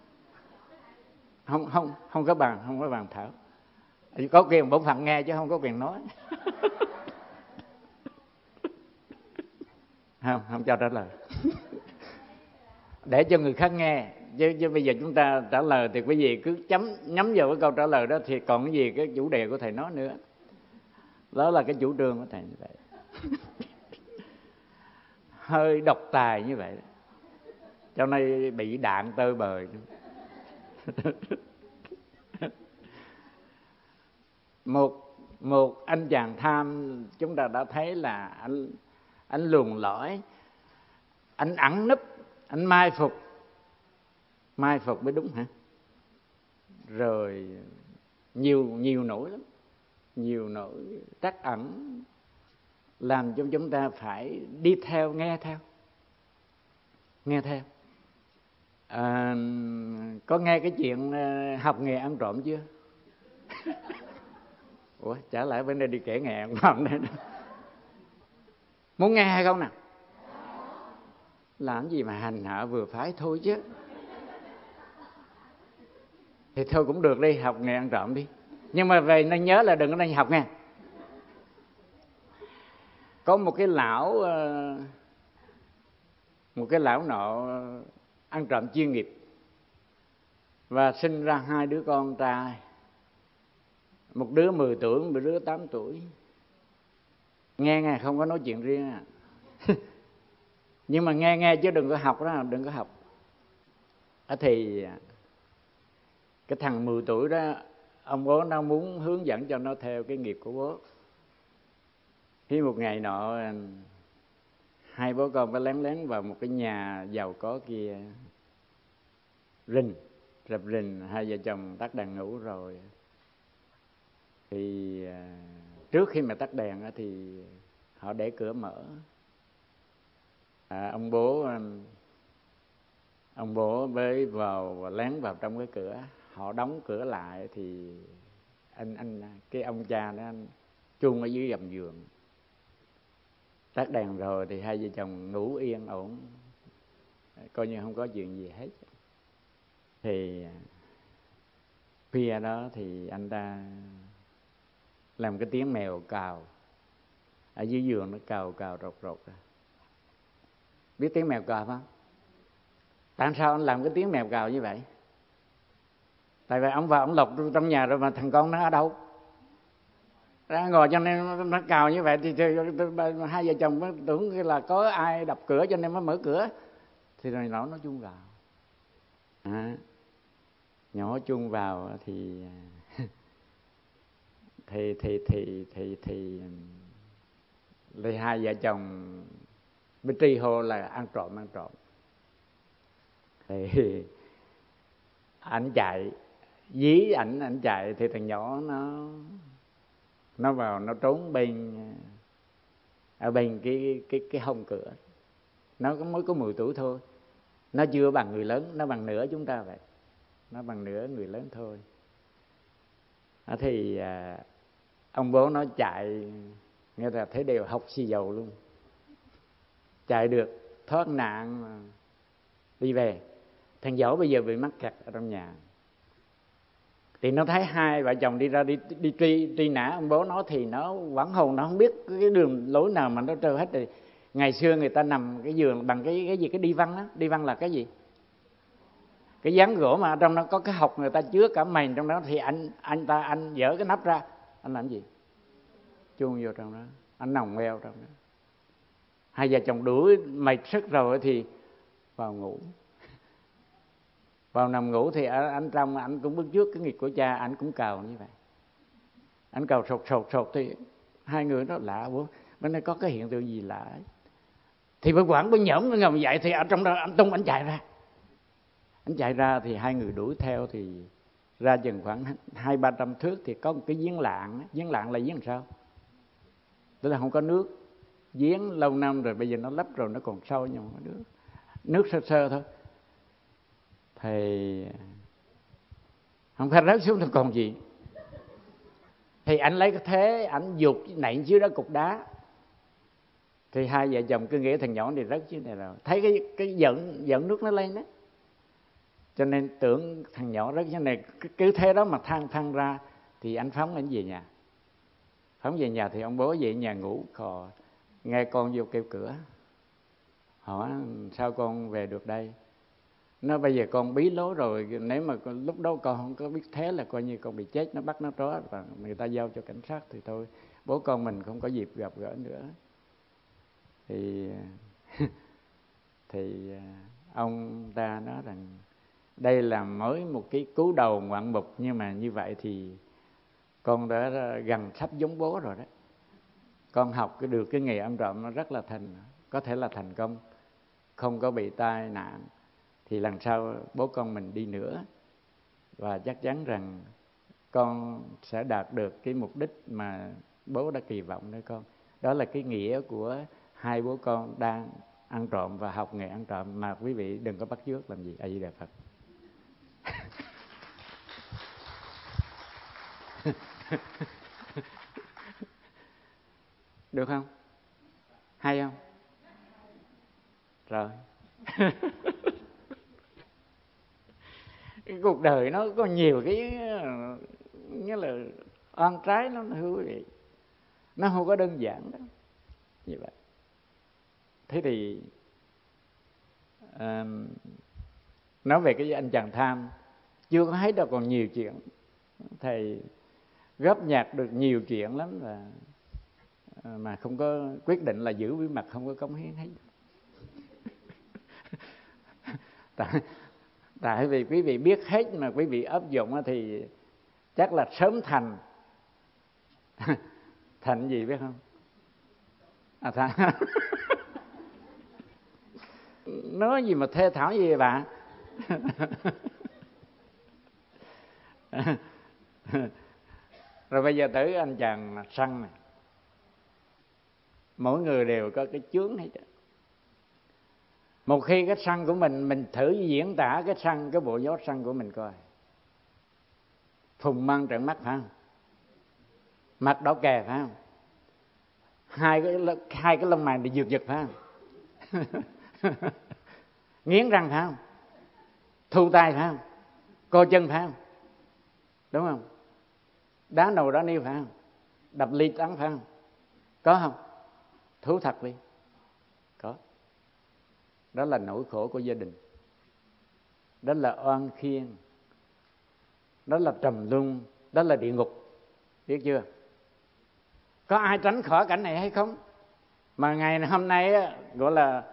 Không có bàn thảo. Có quyền bổn phận nghe chứ không có quyền nói. Không cho trả lời. Để cho người khác nghe. Chứ bây giờ chúng ta trả lời thì quý vị cứ nhắm vào cái câu trả lời đó thì còn cái gì cái chủ đề của thầy nói nữa. Đó là cái chủ trương của thầy như vậy. Hơi độc tài như vậy. Cho nên bị đạn tơi bời. Một anh chàng tham chúng ta đã thấy là anh luồn lỏi, anh ẩn núp, anh mai phục mới đúng hả? Rồi nhiều nỗi lắm, nhiều nỗi trắc ẩn làm cho chúng ta phải đi theo, nghe theo. nghe theo. Có nghe cái chuyện học nghề ăn trộm chưa? Ủa, chả lẽ bên đây đi kể nghề ăn trộm đây? Muốn nghe hay không nào? Làm gì mà hành hạ vừa phải thôi chứ. Thì thôi cũng được đi, học nghề ăn trộm đi. Nhưng mà về nên nhớ là đừng có nên học nghe. Có một cái lão nọ ăn trộm chuyên nghiệp và sinh ra 2 đứa con trai, một đứa 10 tuổi, một đứa 8 tuổi. Nghe không có nói chuyện riêng à. Nhưng mà nghe chứ đừng có học đó, đừng có học. Thì cái thằng 10 tuổi đó, ông bố nó muốn hướng dẫn cho nó theo cái nghiệp của bố. Khi một ngày nọ, 2 bố con phải lén lén vào một cái nhà giàu có kia, rập rình, 2 vợ chồng tắt đèn ngủ rồi. Thì trước khi mà tắt đèn thì họ để cửa mở. Ông bố mới vào, lén vào trong cái cửa. Họ đóng cửa lại thì cái ông cha đó, anh chôn ở dưới gầm giường. Tắt đèn rồi thì 2 vợ chồng ngủ yên ổn, coi như không có chuyện gì hết. Thì khuya đó thì anh ta làm cái tiếng mèo cào ở dưới giường, nó cào rột. Biết tiếng mèo cào không? Tại sao anh làm cái tiếng mèo cào như vậy? Tại vì ông vào ông lục trong nhà rồi mà thằng con nó ở đâu ra ngồi, cho nên nó cào như vậy. Thì 2 vợ chồng mới tưởng là có ai đập cửa cho nên mới mở cửa. Thì rồi nó chuông vào. Nhỏ chuông vào thì thì 2 vợ chồng mới tri hô là ăn trộm. Thì ảnh chạy, dí ảnh chạy thì thằng nhỏ nó vào, nó trốn ở bên cái hông cửa. Nó mới có 10 tuổi thôi, nó chưa bằng người lớn, nó bằng nửa chúng ta vậy, nó bằng nửa người lớn thôi. Thì ông bố nó chạy, nghe là thấy đều học xì dầu luôn, chạy được thoát nạn đi về. Thằng dỗ bây giờ bị mắc kẹt ở trong nhà. Thì nó thấy 2 vợ chồng đi ra đi truy nã ông bố nó, thì nó quảng hồn, nó không biết cái đường lối nào mà nó trơ hết. Thì ngày xưa người ta nằm cái giường bằng cái gì, cái đi văn á. Đi văn là cái gì? Cái ván gỗ mà trong đó có cái hộc người ta chứa cả mền trong đó. Thì anh dỡ cái nắp ra, anh làm gì? Chuông vô trong đó, anh nòng queo trong đó. 2 vợ chồng đuổi mệt sức rồi thì vào ngủ. Vào nằm ngủ thì anh trong anh cũng bước trước cái nghiệp của cha, anh cũng cào như vậy. Anh cào sột thì 2 người nó lạ, bên đây có cái hiện tượng gì lạ ấy. Thì bên quảng bên nhổm nó ngầm dậy, thì ở trong đó anh tung, anh chạy ra. Anh chạy ra thì 2 người đuổi theo, thì ra chừng khoảng 200-300 thước thì có một cái giếng lạng. Giếng lạng là giếng làm sao? Tức là không có nước. Giếng lâu năm rồi, bây giờ nó lấp rồi, nó còn sâu nhưng mà nước sơ thôi. Thì không phải rớt xuống thì còn gì. Thì anh lấy cái thế, anh dục nện dưới đó cục đá. Thì 2 vợ chồng cứ nghĩ thằng nhỏ thì rớt dưới này rồi. Thấy cái giận nước nó lên đó, cho nên tưởng thằng nhỏ rớt dưới này. Cứ thế đó mà thăng ra. Thì anh phóng anh về nhà. Phóng về nhà thì ông bố về nhà ngủ khò, nghe con vô kêu cửa, hỏi sao con về được đây. Nó bây giờ con bí lối rồi, nếu mà lúc đó con không có biết thế là coi như con bị chết, nó bắt nó trói và người ta giao cho cảnh sát. Thì thôi, bố con mình không có dịp gặp gỡ nữa. Thì ông ta nói rằng đây là mới một cái cú đầu ngoạn mục, nhưng mà như vậy thì con đã gần sắp giống bố rồi đó. Con học được cái nghề ăn trộm nó rất là có thể là thành công, không có bị tai nạn, thì lần sau bố con mình đi nữa. Và chắc chắn rằng con sẽ đạt được cái mục đích mà bố đã kỳ vọng đấy con. Đó là cái nghĩa của 2 bố con đang ăn trộm và học nghề ăn trộm, mà quý vị đừng có bắt chước làm gì. A Di Đà Phật. Được không? Hay không? Rồi. Cái cuộc đời nó có nhiều cái nghĩa là oan trái lắm thưa quý vị. Nó không có đơn giản đó. Như vậy. Thế thì nói về cái anh chàng tham, chưa có hết đâu, còn nhiều chuyện. Thầy góp nhặt được nhiều chuyện lắm, mà không có quyết định là giữ bí mật, không có cống hiến hết. Tại vì quý vị biết hết mà quý vị áp dụng thì chắc là sớm thành thành gì biết không? Nói gì mà thê thảm gì vậy bạn? Rồi bây giờ tới anh chàng săn này. Mỗi người đều có cái chướng hết. Một khi cái săn của mình thử diễn tả cái săn, cái bộ nhốt săn của mình coi. Phùng măng trợn mắt phải không? Mặt đỏ kè phải không? Hai cái lông mày bị giật giật phải không? Nghiến răng phải không? Thu tay phải không? Co chân phải không? Đúng không? Đá nồi đá niêu phải không? Đập ly trắng phải không? Có không? Thú thật đi. Có. Đó là nỗi khổ của gia đình. Đó là oan khiên. Đó là trầm luân. Đó là địa ngục. Biết chưa? Có ai tránh khỏi cảnh này hay không? Mà ngày hôm nay gọi là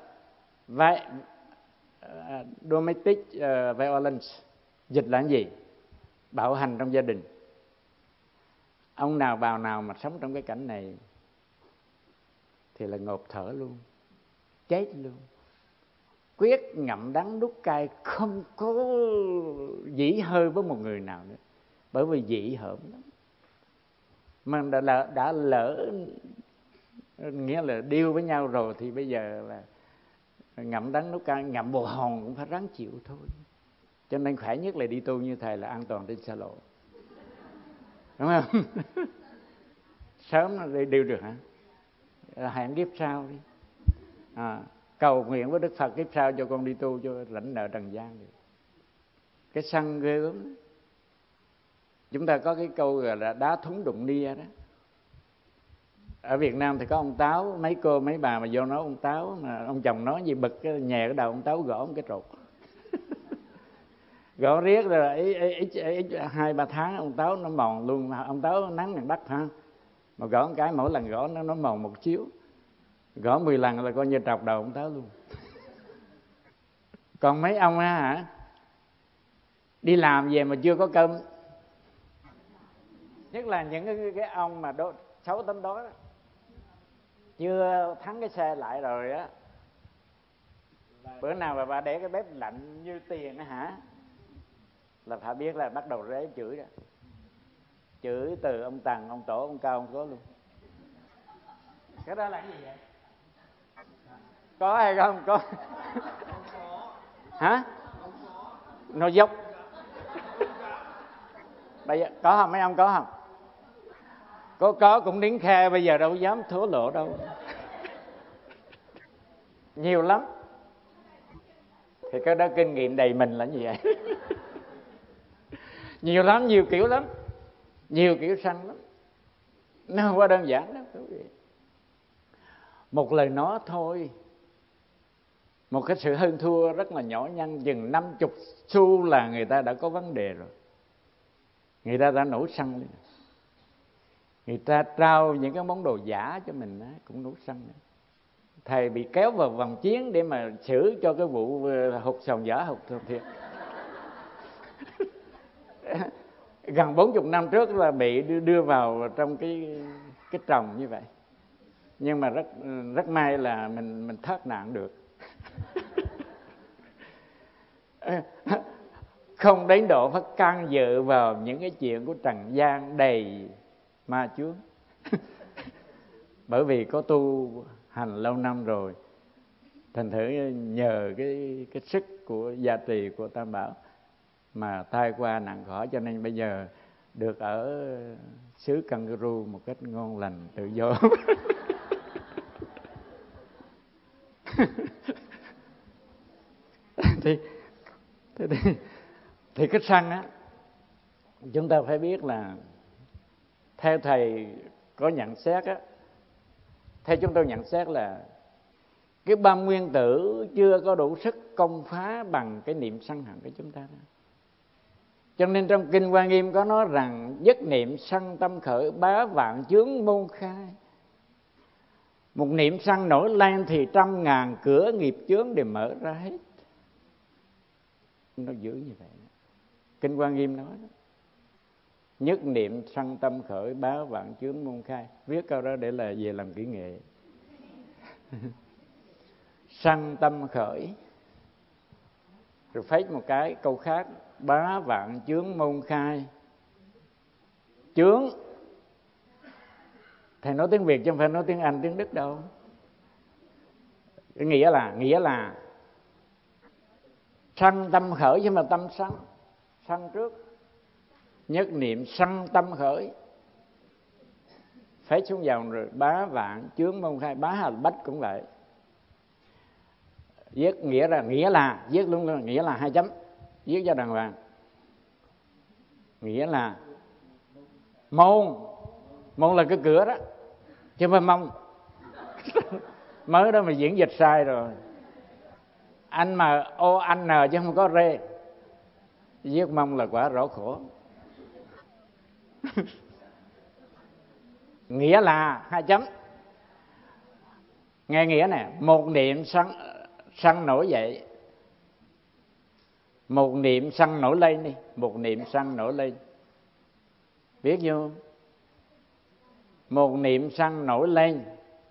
domestic violence. Dịch là cái gì? Bạo hành trong gia đình. Ông nào bào nào mà sống trong cái cảnh này thì là ngộp thở luôn, chết luôn. Quyết ngậm đắng nuốt cay, không có dĩ hơi với một người nào nữa. Bởi vì dị hợm lắm. Mà đã lỡ nghĩa là điêu với nhau rồi thì bây giờ là ngậm đắng nuốt cay, ngậm bồ hòn cũng phải ráng chịu thôi. Cho nên khỏe nhất là đi tu như thầy là an toàn trên xa lộ. Đúng không? Sớm nó điêu được hả? Hẹn kiếp sau đi. Cầu nguyện với Đức Phật kiếp sau cho con đi tu cho lãnh nợ trần gian được. Cái sân ghê gớm. Chúng ta có cái câu gọi là đá thúng đụng nia đó. Ở Việt Nam thì có ông Táo, mấy cô mấy bà mà vô nói ông Táo, mà ông chồng nói gì bực cái nhè cái đầu ông Táo gõ một cái trột. Gõ riết rồi 2-3 tháng ông Táo nó mòn luôn. Ông Táo nắng miền Bắc ha, mà gõ một cái mỗi lần gõ nó mòn một xíu. Gõ 10 lần là coi như trọc đầu ông Táo luôn. Còn mấy ông á hả, đi làm về mà chưa có cơm, nhất là những cái ông mà xấu tính đó, chưa thắng cái xe lại rồi á, bữa nào mà bà để cái bếp lạnh như tiền á hả, là phải biết là bắt đầu rế chửi đó. Chửi từ ông Tần, ông Tổ, ông Cao, ông Cố luôn. Cái đó là cái gì vậy? Có hay không? Có. Hả? Nó dốc. Bây giờ có không? Mấy ông có không? Có cũng đến khe, bây giờ đâu dám thổ lộ đâu. Nhiều lắm. Thì cái đó kinh nghiệm đầy mình là như vậy. Nhiều lắm, nhiều kiểu lắm. Nhiều kiểu săn lắm. Nó không có đơn giản đâu quý vị. Một lời nói thôi, một cái sự hơn thua rất là nhỏ nhăn, chừng 50 xu là người ta đã có vấn đề rồi. Người ta đã nổi sân lên. Người ta trao những cái món đồ giả cho mình cũng nổi sân nữa. Thầy bị kéo vào vòng chiến để mà xử cho cái vụ hụt sòn giả hụt thiệt. Gần 40 năm trước là bị đưa vào trong cái tròng như vậy. Nhưng mà rất may là mình thoát nạn được. Không đến độ phải can dự vào những cái chuyện của trần gian đầy ma chướng. Bởi vì có tu hành lâu năm rồi Thành thử nhờ cái sức của gia trì của Tam Bảo mà tai qua nạn khỏi, cho nên bây giờ được ở xứ Kangaroo một cách ngon lành tự do. thì cái sân á, chúng ta phải biết là theo thầy có nhận xét á, theo chúng tôi nhận xét là cái ba nguyên tử chưa có đủ sức công phá bằng cái niệm sân hận của chúng ta đó. Cho nên trong Kinh Hoa Nghiêm có nói rằng nhất niệm sân tâm khởi, bá vạn chướng môn khai. Một niệm sân nổi lên thì 100.000 cửa nghiệp chướng đều mở ra hết. Nó giữ như vậy. Kinh Hoa Nghiêm nói đó. Nhất niệm sân tâm khởi, bá vạn chướng môn khai. Viết câu đó để là về làm kỹ nghệ. Sân tâm khởi, rồi phết một cái câu khác, bá vạn chướng môn khai. Chướng, thầy nói tiếng Việt chứ không phải nói tiếng Anh, tiếng Đức đâu. Nghĩa là sân tâm khởi chứ mà tâm sân. Sân trước, nhất niệm sân tâm khởi, phết xuống dòng rồi bá vạn chướng môn khai. Bá là bách cũng vậy. Viết nghĩa là viết luôn nghĩa là 2 chấm, viết cho đàng hoàng. Nghĩa là môn là cái cửa đó, chứ không phải mông. Mới đó mà diễn dịch sai rồi. Anh mà o anh n chứ không có rê. Viết mông là quả rõ khổ. Nghĩa là 2 chấm. Nghe nghĩa nè, một niệm sân nổi dậy, một niệm sân nổi lên đi, một niệm sân nổi lên. Biết vô? Một niệm sân nổi lên,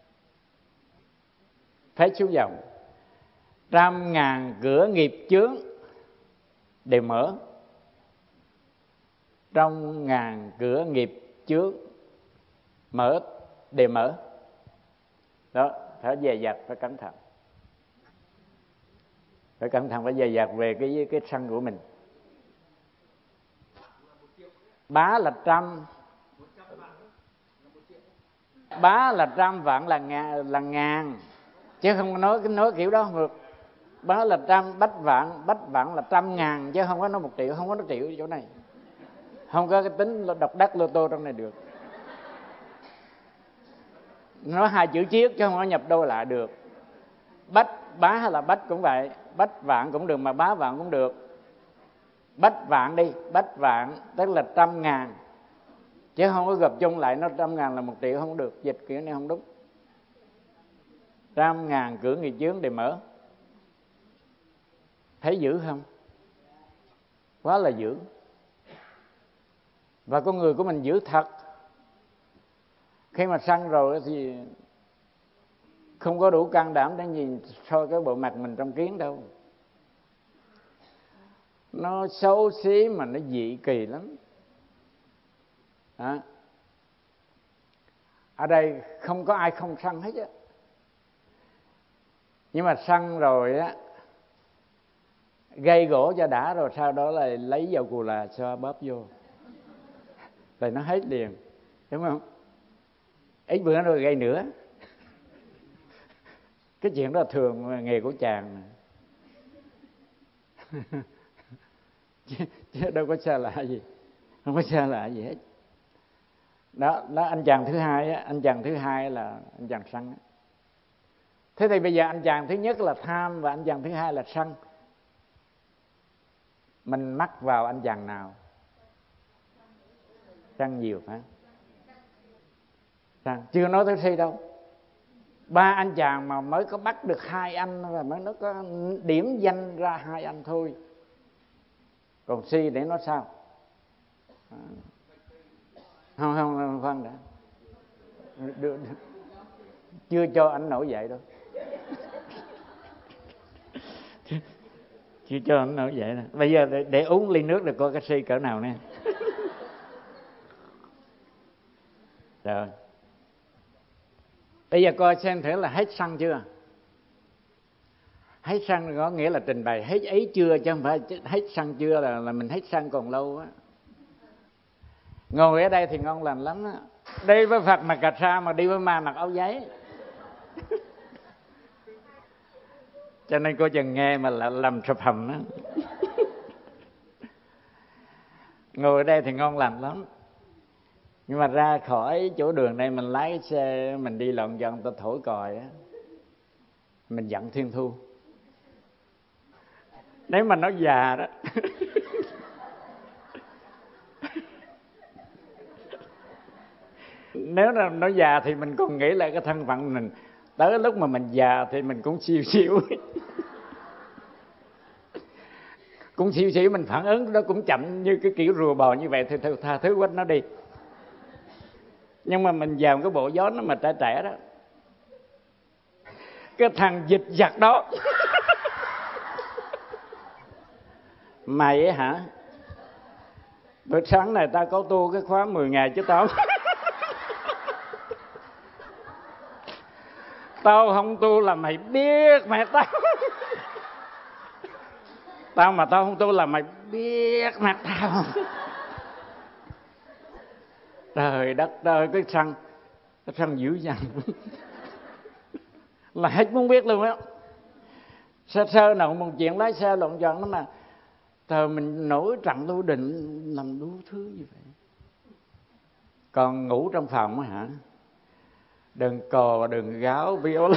phết xuống dòng, 100.000 cửa nghiệp chướng đều mở. 100.000 cửa nghiệp chướng mở đều mở. Đó, phải dè dặt, phải cẩn thận. Phải cẩn thận, phải dè dặt về cái sân của mình. Bá là 100, bá là 100, vạn là ngàn, chứ không nói kiểu đó ngược. Bá là 100, bách vạn là 100.000, chứ không có nói 1 triệu, không có nói triệu ở chỗ này. Không có cái tính độc đắc lô tô trong này được. Nói 2 chữ chiết chứ không có nhập đôi lại được. Bá là bách cũng vậy, bách vạn cũng được mà bá vạn cũng được. Bách vạn đi, bách vạn tức là 100.000, chứ không có gộp chung lại nó 100.000 là 1 triệu, không được. Dịch kiểu này không đúng. 100.000 cửa nghiệp chướng để mở. Thấy dữ không? Quá là dữ. Và con người của mình dữ thật. Khi mà sân rồi thì không có đủ can đảm để nhìn soi cái bộ mặt mình trong kiến đâu. Nó xấu xí mà nó dị kỳ lắm. Đó. Ở đây không có ai không sân hết á. Nhưng mà sân rồi á, gây gỗ cho đã rồi sau đó là lấy dầu cù là xoa bóp vô rồi nó hết liền, đúng không? Ít bữa rồi gây nữa. Cái chuyện đó thường nghề của chàng. Chứ đâu có xa lạ gì, không có xa lạ gì hết. Đó anh chàng thứ hai á, anh chàng thứ hai là anh chàng sân á. Thế thì bây giờ anh chàng thứ nhất là tham và anh chàng thứ hai là sân. Mình mắc vào anh chàng nào? Sân nhiều phải không? Chưa nói tới si đâu. 3 anh chàng mà mới có bắt được 2 anh, và mới nó có điểm danh ra 2 anh thôi. Còn si để nói sao? Không khoan đã. Chưa cho anh nổi dậy đâu. Chưa cho anh nổi dậy đâu. Bây giờ để uống ly nước để coi cái si cỡ nào nè. Rồi. Bây giờ coi xem thử là hết sân chưa. Hết xăng có nghĩa là trình bày hết ấy chưa, chứ không phải hết xăng chưa là mình hết xăng còn lâu á. Ngồi ở đây thì ngon lành lắm á. Đi với Phật mặc cà sa, mà đi với ma mặc áo giấy. Cho nên cô chừng nghe mà lại làm sập hầm á. Ngồi ở đây thì ngon lành lắm, nhưng mà ra khỏi chỗ đường đây mình lái cái xe mình đi lộn vòng, ta thổi còi á, mình giận Thiên Thu. Nếu mà nó già đó nếu là nó già thì mình còn nghĩ lại cái thân phận mình, tới lúc mà mình già thì mình cũng siêu siêu cũng siêu siêu, mình phản ứng nó cũng chậm như cái kiểu rùa bò như vậy thì tha thứ quách nó đi. Nhưng mà mình vào cái bộ gió nó mà trẻ trẻ đó, cái thằng dịch giặc đó mày ấy hả, bữa sáng này ta có tu cái khóa 10 ngày chứ tao không tu là mày biết mẹ tao mà tao không tu là mày biết mặt tao. Trời đất ơi, cái xăng dữ dằn là hết muốn biết luôn á. Sơ nào một chuyện lái xe lộn vòng đó mà thời mình nổi trận lưu định làm đủ thứ như vậy. Còn ngủ trong phòng á hả, đừng cò đừng gáo viol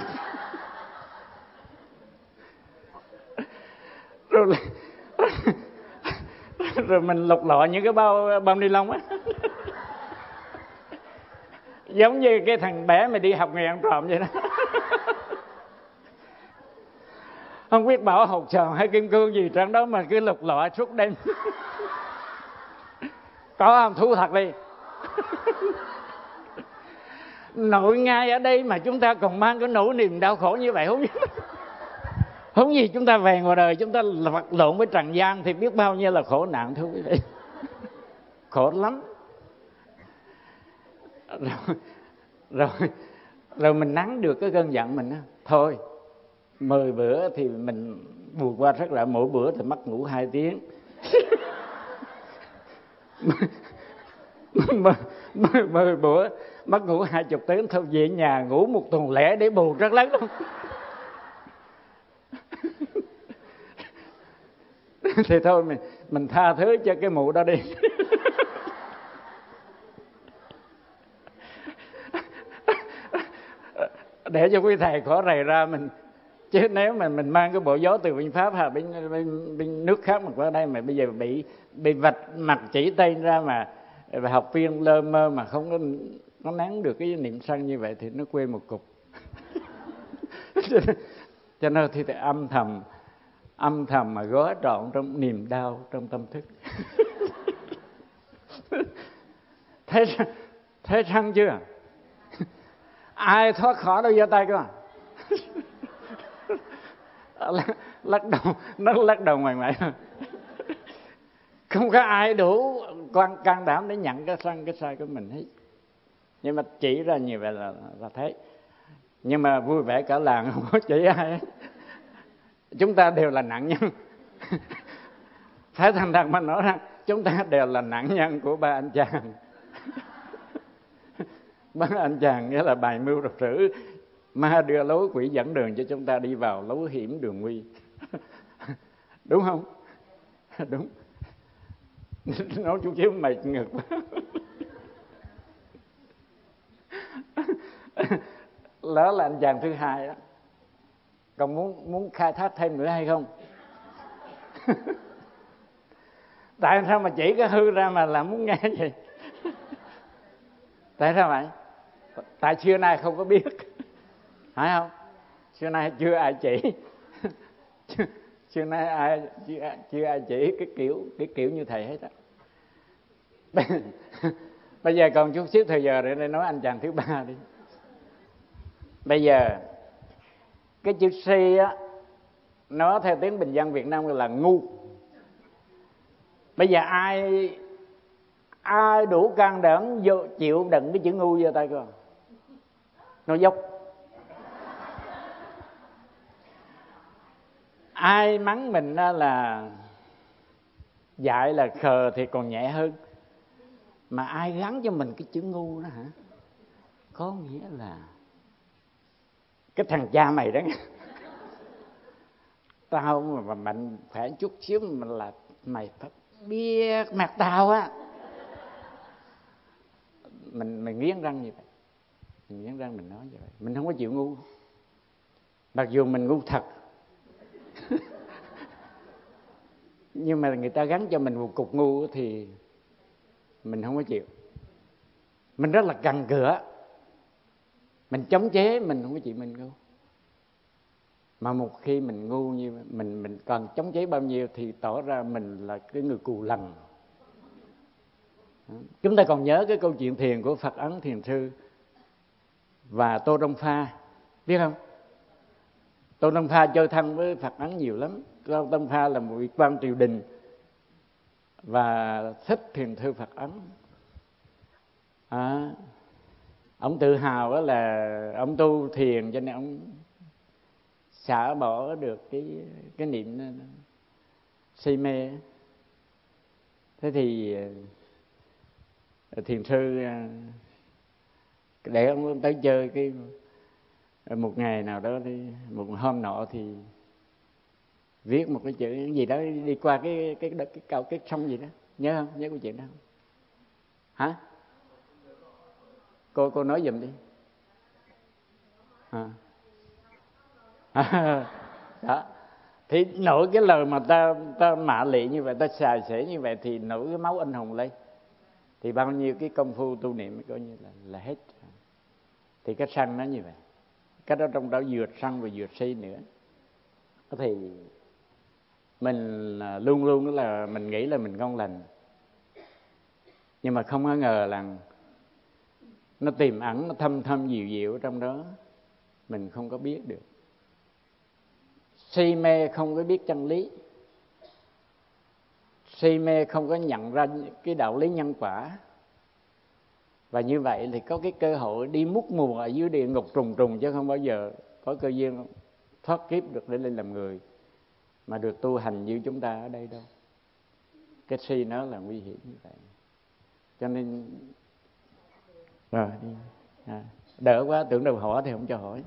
rồi mình lục lọi những cái bao ni lông á giống như cái thằng bé mày đi học nghề ăn trộm vậy đó không biết bảo hột sòn hay kim cương gì trong đó mà cứ lục lọi suốt đêm có không, thú thật đi nội ngay ở đây mà chúng ta còn mang cái nỗi niềm đau khổ như vậy, không gì chúng ta về ngoài đời chúng ta vật lộn với trần gian thì biết bao nhiêu là khổ nạn, thưa quý vị. Khổ lắm. Rồi mình nắng được cái cơn giận mình á, thôi 10 bữa thì mình vượt qua rất là, mỗi bữa thì mất ngủ 2 tiếng 10 bữa mất ngủ 20 tiếng, thôi về nhà ngủ một tuần lễ để bù rất lớn luôn thì thôi mình tha thứ cho cái mụ đó đi để cho quý thầy khỏi rầy ra mình. Chứ nếu mà mình mang cái bộ gió từ bên Pháp hay bên nước khác mà qua đây mà bây giờ bị vạch mặt chỉ tên ra mà học viên lơ mơ mà không có nắng được cái niệm sân như vậy thì nó quê một cục cho nên thì âm thầm mà gói trọn trong niềm đau trong tâm thức thế răng chưa? Ai thoát khỏi đâu, giơ tay cơ lắc đầu, nó lắc đầu ngoài mày không có ai đủ can đảm để nhận cái sai của mình hết. Nhưng mà chỉ ra như vậy là thế. Nhưng mà vui vẻ cả làng không có chỉ ai chúng ta đều là nạn nhân phải thành thật mà nói rằng chúng ta đều là nạn nhân của ba anh chàng ba anh chàng nghĩa là bài mưu độc sử, ma đưa lối, quỷ dẫn đường cho chúng ta đi vào lối hiểm đường nguy đúng không? Đúng. Nói chút xíu mày ngực đó là anh chàng thứ hai đó. Còn muốn khai thác thêm nữa hay không? Tại sao mà chỉ cái hư ra mà làm muốn nghe vậy? Tại sao vậy? Tại xưa nay không có biết, phải không? Xưa nay chưa ai chỉ xưa nay chưa ai chỉ cái kiểu như thầy hết á. Bây giờ còn chút xíu thời giờ để nói anh chàng thứ ba đi. Bây giờ cái chữ si á, nó theo tiếng bình dân Việt Nam là ngu. Bây giờ ai đủ can đảm chịu đựng cái chữ ngu giơ tay coi. Nó dốc. Ai mắng mình đó là dại là khờ thì còn nhẹ hơn, mà ai gắn cho mình cái chữ ngu đó hả, có nghĩa là cái thằng cha mày đó tao mà mạnh khỏe chút xíu mà là mày phải biết mặt tao á. Mình nghiến răng như vậy, mình nghiến răng mình nói như vậy. Mình không có chịu ngu, mặc dù mình ngu thật. Nhưng mà người ta gắn cho mình một cục ngu thì mình không có chịu. Mình rất là cằn cựa, mình chống chế, mình không có chịu mình ngu. Mà một khi mình ngu như mình còn chống chế bao nhiêu thì tỏ ra mình là cái người cù lần. Chúng ta còn nhớ cái câu chuyện thiền của Phật Ấn Thiền Sư và Tô Đông Pha, biết không? Tô Đông Pha chơi thân với Phật Ấn nhiều lắm. Tô Đông Pha là một vị quan triều đình và thích Thiền Sư Phật Ấn. Ông tự hào đó là ông tu thiền cho nên ông xả bỏ được cái niệm si mê. Thế thì Thiền Sư để ông tới chơi cái một ngày nào đó đi, một hôm nọ thì viết một cái chữ gì đó đi qua cái sông gì đó, nhớ không? Nhớ cái chuyện đó không? Hả? Cô nói giùm đi. Đó. Thì nổi cái lời mà ta mạ lị như vậy, ta xài xể như vậy thì nổi cái máu anh hùng lên, thì bao nhiêu cái công phu tu niệm coi như là hết. Thì cái sân nó như vậy, cái đó trong đó vừa sân và vừa si nữa. Thì mình luôn luôn đó là mình nghĩ là mình ngon lành, nhưng mà không có ngờ là nó tiềm ẩn, nó thâm thâm dịu dịu ở trong đó, mình không có biết được. Si mê không có biết chân lý, si mê không có nhận ra cái đạo lý nhân quả, và như vậy thì có cái cơ hội đi mút mùa ở dưới địa ngục trùng trùng, chứ không bao giờ có cơ duyên thoát kiếp được để lên làm người mà được tu hành như chúng ta ở đây đâu. Cái si nó là nguy hiểm như vậy, cho nên rồi đi đỡ quá, tưởng đâu hỏi thì không cho hỏi.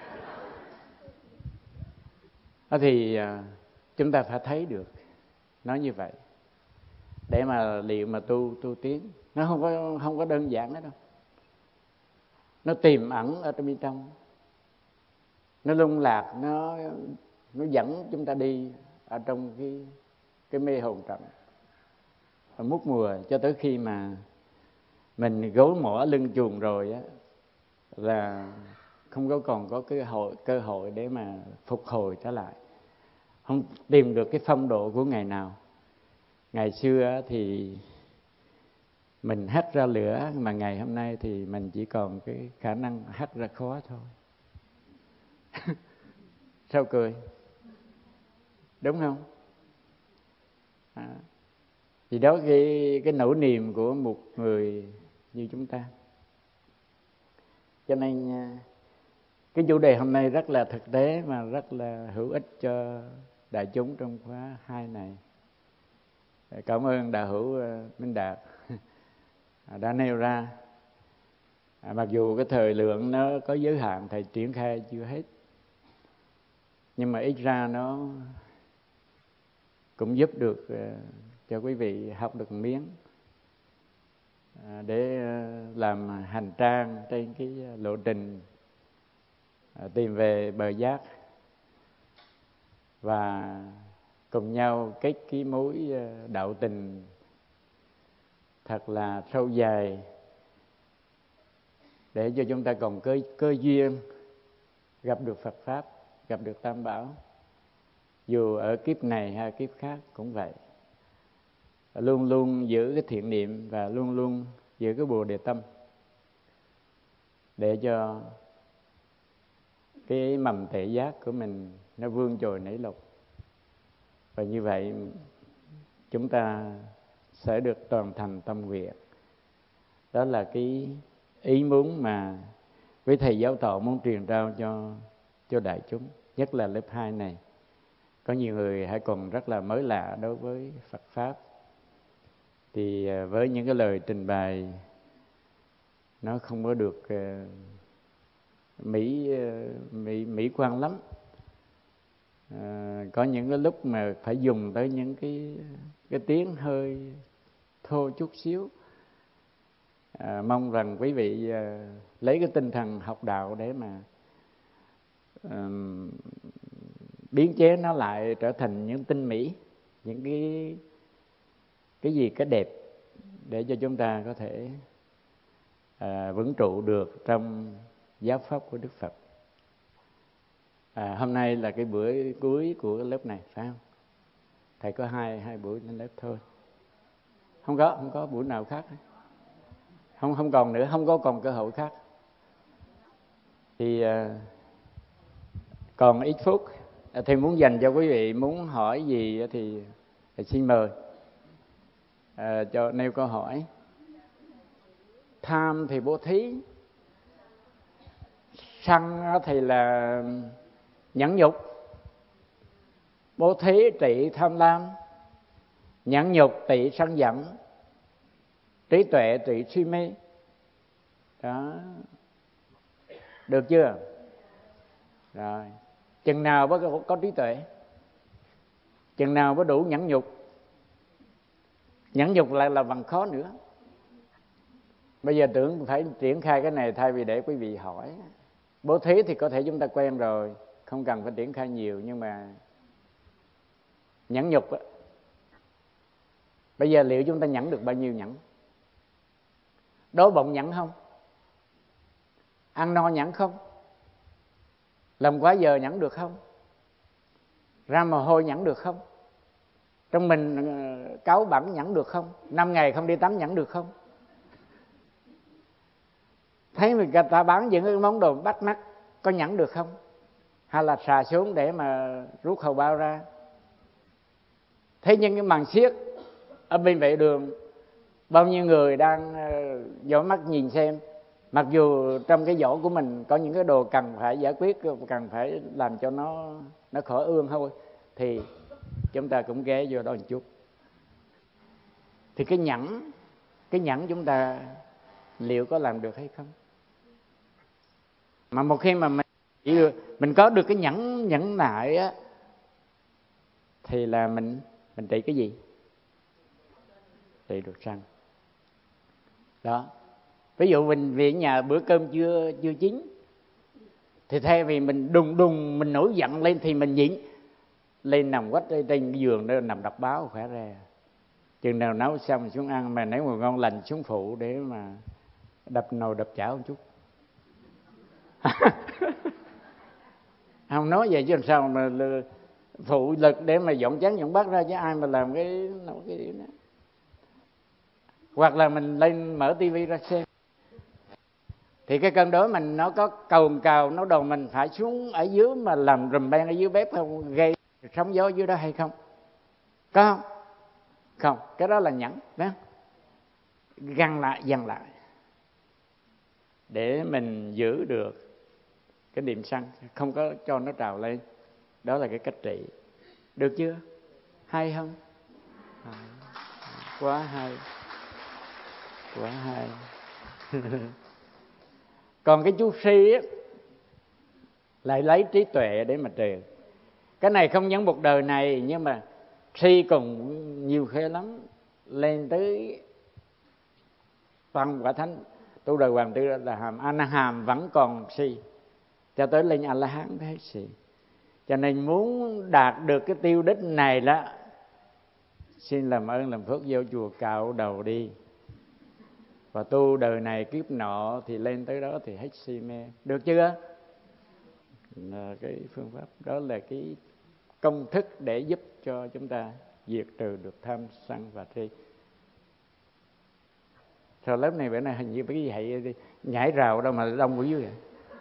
Thì chúng ta phải thấy được nó như vậy để mà liệu mà tu tiến. Nó không có đơn giản đó đâu, nó tiềm ẩn ở bên trong, nó lung lạc, nó dẫn chúng ta đi ở trong cái mê hồn trận, mút mùa cho tới khi mà mình gối mỏ lưng chuồng rồi á, là không còn có cơ hội để mà phục hồi trở lại, không tìm được cái phong độ của ngày nào. Ngày xưa thì mình hắt ra lửa, mà ngày hôm nay thì mình chỉ còn cái khả năng hắt ra khói thôi. Sao cười? Đúng không? Thì đó cái nỗi niềm của một người như chúng ta. Cho nên cái chủ đề hôm nay rất là thực tế mà rất là hữu ích cho đại chúng trong khóa 2 này. Cảm ơn đạo hữu Minh Đạt đã nêu ra. Mặc dù cái thời lượng nó có giới hạn, thầy triển khai chưa hết, nhưng mà ít ra nó cũng giúp được cho quý vị học được miếng để làm hành trang trên cái lộ trình tìm về bờ giác và cùng nhau kết cái mối đạo tình thật là sâu dài, để cho chúng ta còn cơ duyên gặp được Phật Pháp, gặp được Tam Bảo, dù ở kiếp này hay kiếp khác cũng vậy. Luôn luôn giữ cái thiện niệm và luôn luôn giữ cái Bồ Đề tâm, để cho cái mầm tuệ giác của mình nó vươn chồi nảy lộc. Và như vậy chúng ta sẽ được toàn thành tâm nguyện. Đó là cái ý muốn mà quý thầy giáo tọa muốn truyền trao cho đại chúng, nhất là lớp 2 này. Có nhiều người hãy còn rất là mới lạ đối với Phật Pháp. Thì với những cái lời trình bày nó không có được mỹ quan lắm. Có những cái lúc mà phải dùng tới những cái tiếng hơi thô chút xíu. Mong rằng quý vị lấy cái tinh thần học đạo để mà biến chế nó lại trở thành những tinh mỹ, những cái đẹp để cho chúng ta có thể vững trụ được trong giáo pháp của Đức Phật. Hôm nay là cái bữa cuối của cái lớp này, phải không? Thầy có hai buổi lên lớp thôi. Không có buổi nào khác. Không còn nữa, không có còn cơ hội khác. Thì còn ít phút, thầy muốn dành cho quý vị muốn hỏi gì thì xin mời cho nêu câu hỏi. Tham thì bố thí, sân thì là nhẫn nhục, bố thí trị tham lam, nhẫn nhục trị sân giận, trí tuệ trị si mê. Đó, được chưa? Rồi, chừng nào mới có trí tuệ? Chừng nào mới đủ nhẫn nhục? Nhẫn nhục lại là bằng khó nữa. Bây giờ tưởng phải triển khai cái này thay vì để quý vị hỏi. Bố thí thì có thể chúng ta quen rồi, không cần phải triển khai nhiều. Nhưng mà nhẫn nhục á, bây giờ liệu chúng ta nhẫn được bao nhiêu nhẫn? Đói bụng nhẫn không? Ăn no nhẫn không? Làm quá giờ nhẫn được không? Ra mồ hôi nhẫn được không? Trong mình cáu bẩn nhẫn được không? 5 ngày không đi tắm nhẫn được không? Thấy người ta bán những cái món đồ bắt mắt, có nhẫn được không? Hay là xà xuống để mà rút hầu bao ra? Thấy những cái màn xiếc ở bên vệ đường, bao nhiêu người đang dõi mắt nhìn xem. Mặc dù trong cái giỏ của mình có những cái đồ cần phải giải quyết, cần phải làm cho nó khỏi ương thôi, thì chúng ta cũng ghé vô đó một chút. Thì cái nhẫn chúng ta liệu có làm được hay không? Mà một khi mà mình có được cái nhẫn nại á, thì là mình trị cái gì? Trị được sân. Đó. Ví dụ mình về nhà bữa cơm chưa chín, thì thay vì mình đùng mình nổi giận lên thì mình nhịn lên nằm quách trên cái giường đó nằm đọc báo khỏe ra. Chừng nào nấu xong xuống ăn, mà nếu mà ngon lành xuống phụ để mà đập nồi đập chảo một chút. Không nói vậy chứ làm sao mà phụ lực để mà dọn chén dọn bát ra, chứ ai mà làm cái điều đó. Hoặc là mình lên mở tivi ra xem, thì cái cân đối mình nó có cồn cào nó đồ, mình phải xuống ở dưới mà làm rùm beng ở dưới bếp không, gây sóng gió dưới đó hay không? Có không? Không, cái đó là nhẫn đó. Găng lại, dằn lại để mình giữ được cái niệm sân, không có cho nó trào lên. Đó là cái cách trị. Được chưa? Hay không? Quá hay. Quá hay. Còn cái chú si á, lại lấy trí tuệ để mà trừ. Cái này không những một đời này, nhưng mà si còn nhiều khê lắm. Lên tới Văn Quả Thánh, tu đời Hoàng Tư là hàm A Na Hàm vẫn còn si, cho tới lên A La Hán thấy si. Cho nên muốn đạt được cái tiêu đích này đó, xin làm ơn làm phước vô chùa cạo đầu đi, và tu đời này kiếp nọ thì lên tới đó thì hết si mê. Được chưa? Là cái phương pháp đó, là cái công thức để giúp cho chúng ta diệt trừ được tham sân và si. Rồi lớp này bữa nay hình như cái gì vậy, nhảy rào đâu mà đông quá dưới vậy.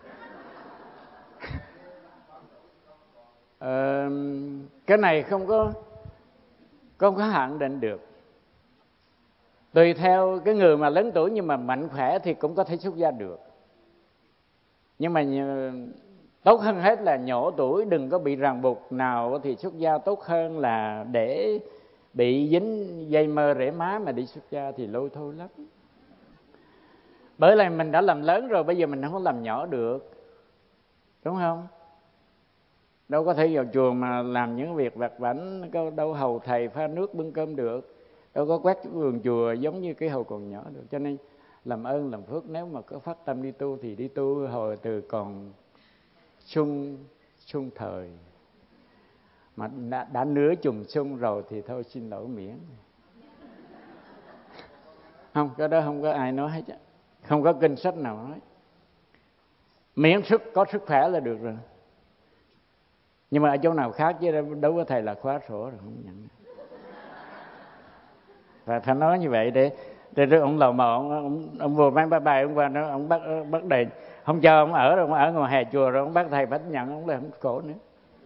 Cái này không có hạn định được. Tùy theo cái người mà lớn tuổi nhưng mà mạnh khỏe thì cũng có thể xuất gia được. Nhưng mà Tốt hơn hết là nhỏ tuổi, đừng có bị ràng buộc nào thì xuất gia tốt hơn là để bị dính dây mơ rễ má mà đi xuất gia thì lôi thôi lắm. Bởi là mình đã làm lớn rồi, bây giờ mình không có làm nhỏ được, đúng không? Đâu có thể vào chùa mà làm những việc vặt vãnh, đâu hầu thầy pha nước bưng cơm được, đâu có quét cái vườn chùa giống như cái hồi còn nhỏ được. Cho nên làm ơn làm phước, nếu mà có phát tâm đi tu thì đi tu hồi từ còn xuân thời, mà đã nửa chùm xuân rồi thì thôi xin lỗi miễn. Không, cái đó không có ai nói hết, không có kinh sách nào nói. Miễn có sức khỏe là được rồi. Nhưng mà ở chỗ nào khác chứ đối với thầy là khóa sổ rồi, không nhận. Và thầy nói như vậy để ông lầu mà ông vừa mang bài ông qua nó ông bắt đền, không cho ông ở rồi, ông ở ngoài hè chùa rồi ông bắt thầy phải nhận, ông là không khổ nữa.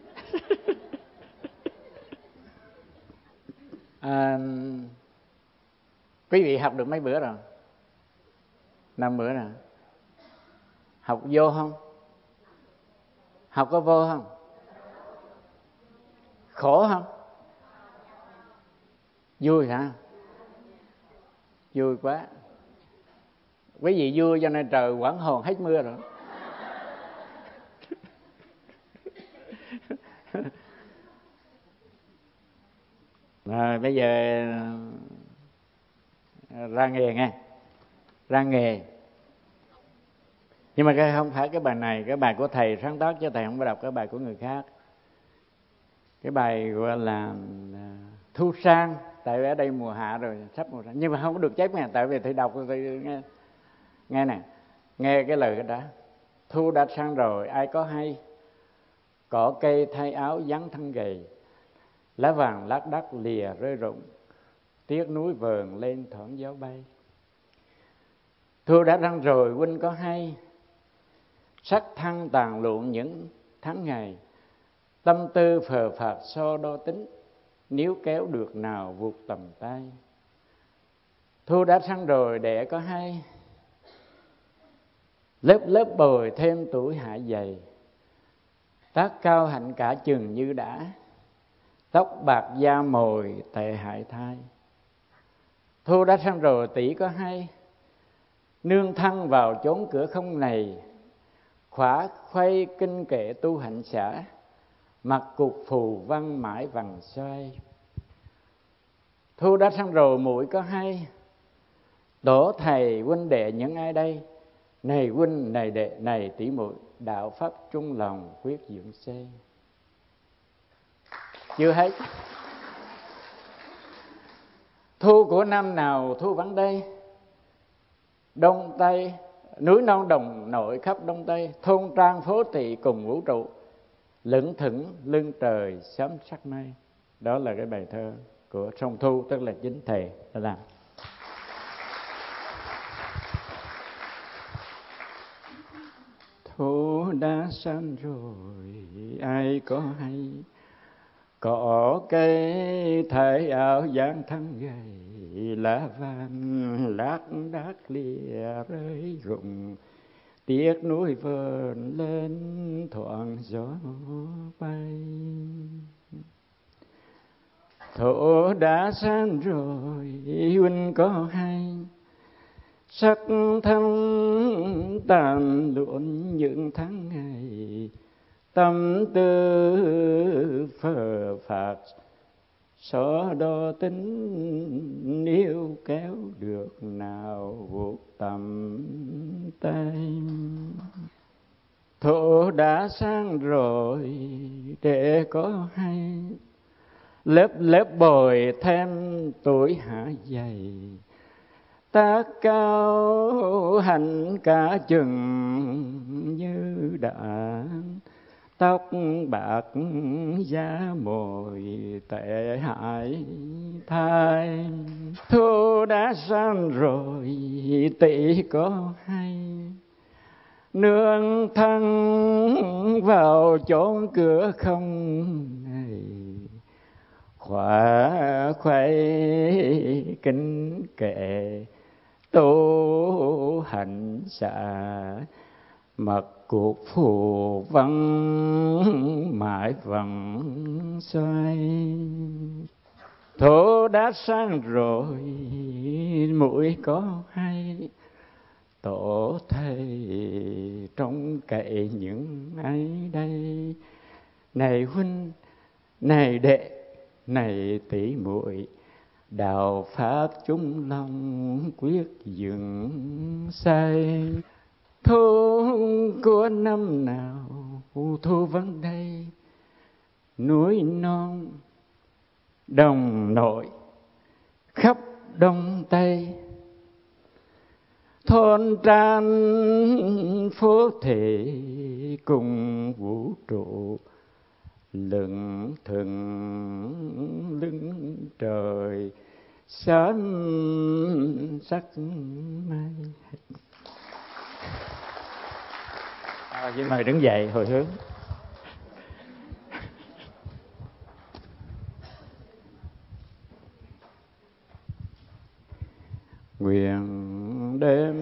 Quý vị học được mấy bữa rồi? 5 bữa rồi. Học vô không? Học có vô không? Khổ không? Vui hả? Vui quá. Quý vị vui cho nên trời quảng hồn hết mưa rồi. Rồi bây giờ ra nghề nghe. Ra nghề. Nhưng mà cái không phải cái bài này, cái bài của thầy sáng tác chứ thầy không có đọc cái bài của người khác. Cái bài gọi là thu sang, tại vì ở đây mùa hạ rồi, sắp mùa sang, nhưng mà không có được chép nghe, tại vì thầy đọc thì nghe nè, nghe cái lời đó. Thu đã sang rồi ai có hay, cỏ cây thay áo vắng thân gầy, lá vàng lác đác lìa rơi rụng, tiếc núi vờn lên thoảng gió bay. Thu đã sang rồi huynh có hay, sắc thăng tàn lụn những tháng ngày, tâm tư phờ phạt so đo tính, nếu kéo được nào vụt tầm tay. Thu đã sang rồi để có hay, lớp lớp bồi thêm tuổi hạ dày, tác cao hạnh cả chừng như đã, tóc bạc da mồi tệ hại thai. Thu đã sang rồi tỷ có hay, nương thân vào chốn cửa không này, khỏa khuây kinh kệ tu hạnh xả, mặt cục phù văn mãi vằng xoay. Thu đã sang rồi muội có hay, tổ thầy huynh đệ những ai đây, này huynh này đệ này tỷ muội, đạo pháp trung lòng quyết dưỡng xây. Chưa hết. Thu của năm nào thu vắng đây, đông tây núi non đồng nội khắp đông tây, thôn trang phố thị cùng vũ trụ, lững thững lưng trời sớm sắc mây. Đó là cái bài thơ của Song Thu, tức là chính thầy đã làm. Thu đã sang rồi ai có hay, cỏ cây thay áo dáng thân gầy, lá vàng lác đác lìa rơi rụng, tiếc núi vờn lên thoảng gió bay. Thổ đã sang rồi huynh có hay, sắc thân tàn lụn những tháng ngày, tâm tư phờ phạt so đo tính, níu kéo được nào vuốt tầm tay. Thổ đã sang rồi để có hay, lớp lớp bồi thêm tuổi hạ dày, tác cao hạnh cả chừng như đã, tóc bạc da mồi tệ hại thai. Thu đã sang rồi tỷ có hay, nương thân vào chốn cửa không này, khỏa khuấy kính kệ tu hành xả, mật cuộc phù vân mãi vẫn xoay. Thổ đã sang rồi mũi có hay, tổ thầy trông cậy những ai đây. Này huynh, này đệ, này tỷ muội, đạo pháp chúng lòng quyết dựng xây. Thu của năm nào thu vẫn đây, núi non đồng nội khắp đông tây. Thôn trang phố thị cùng vũ trụ, lững thững lưng trời sớm sắc mai. Xin mời đứng dậy hồi hướng. Nguyện đêm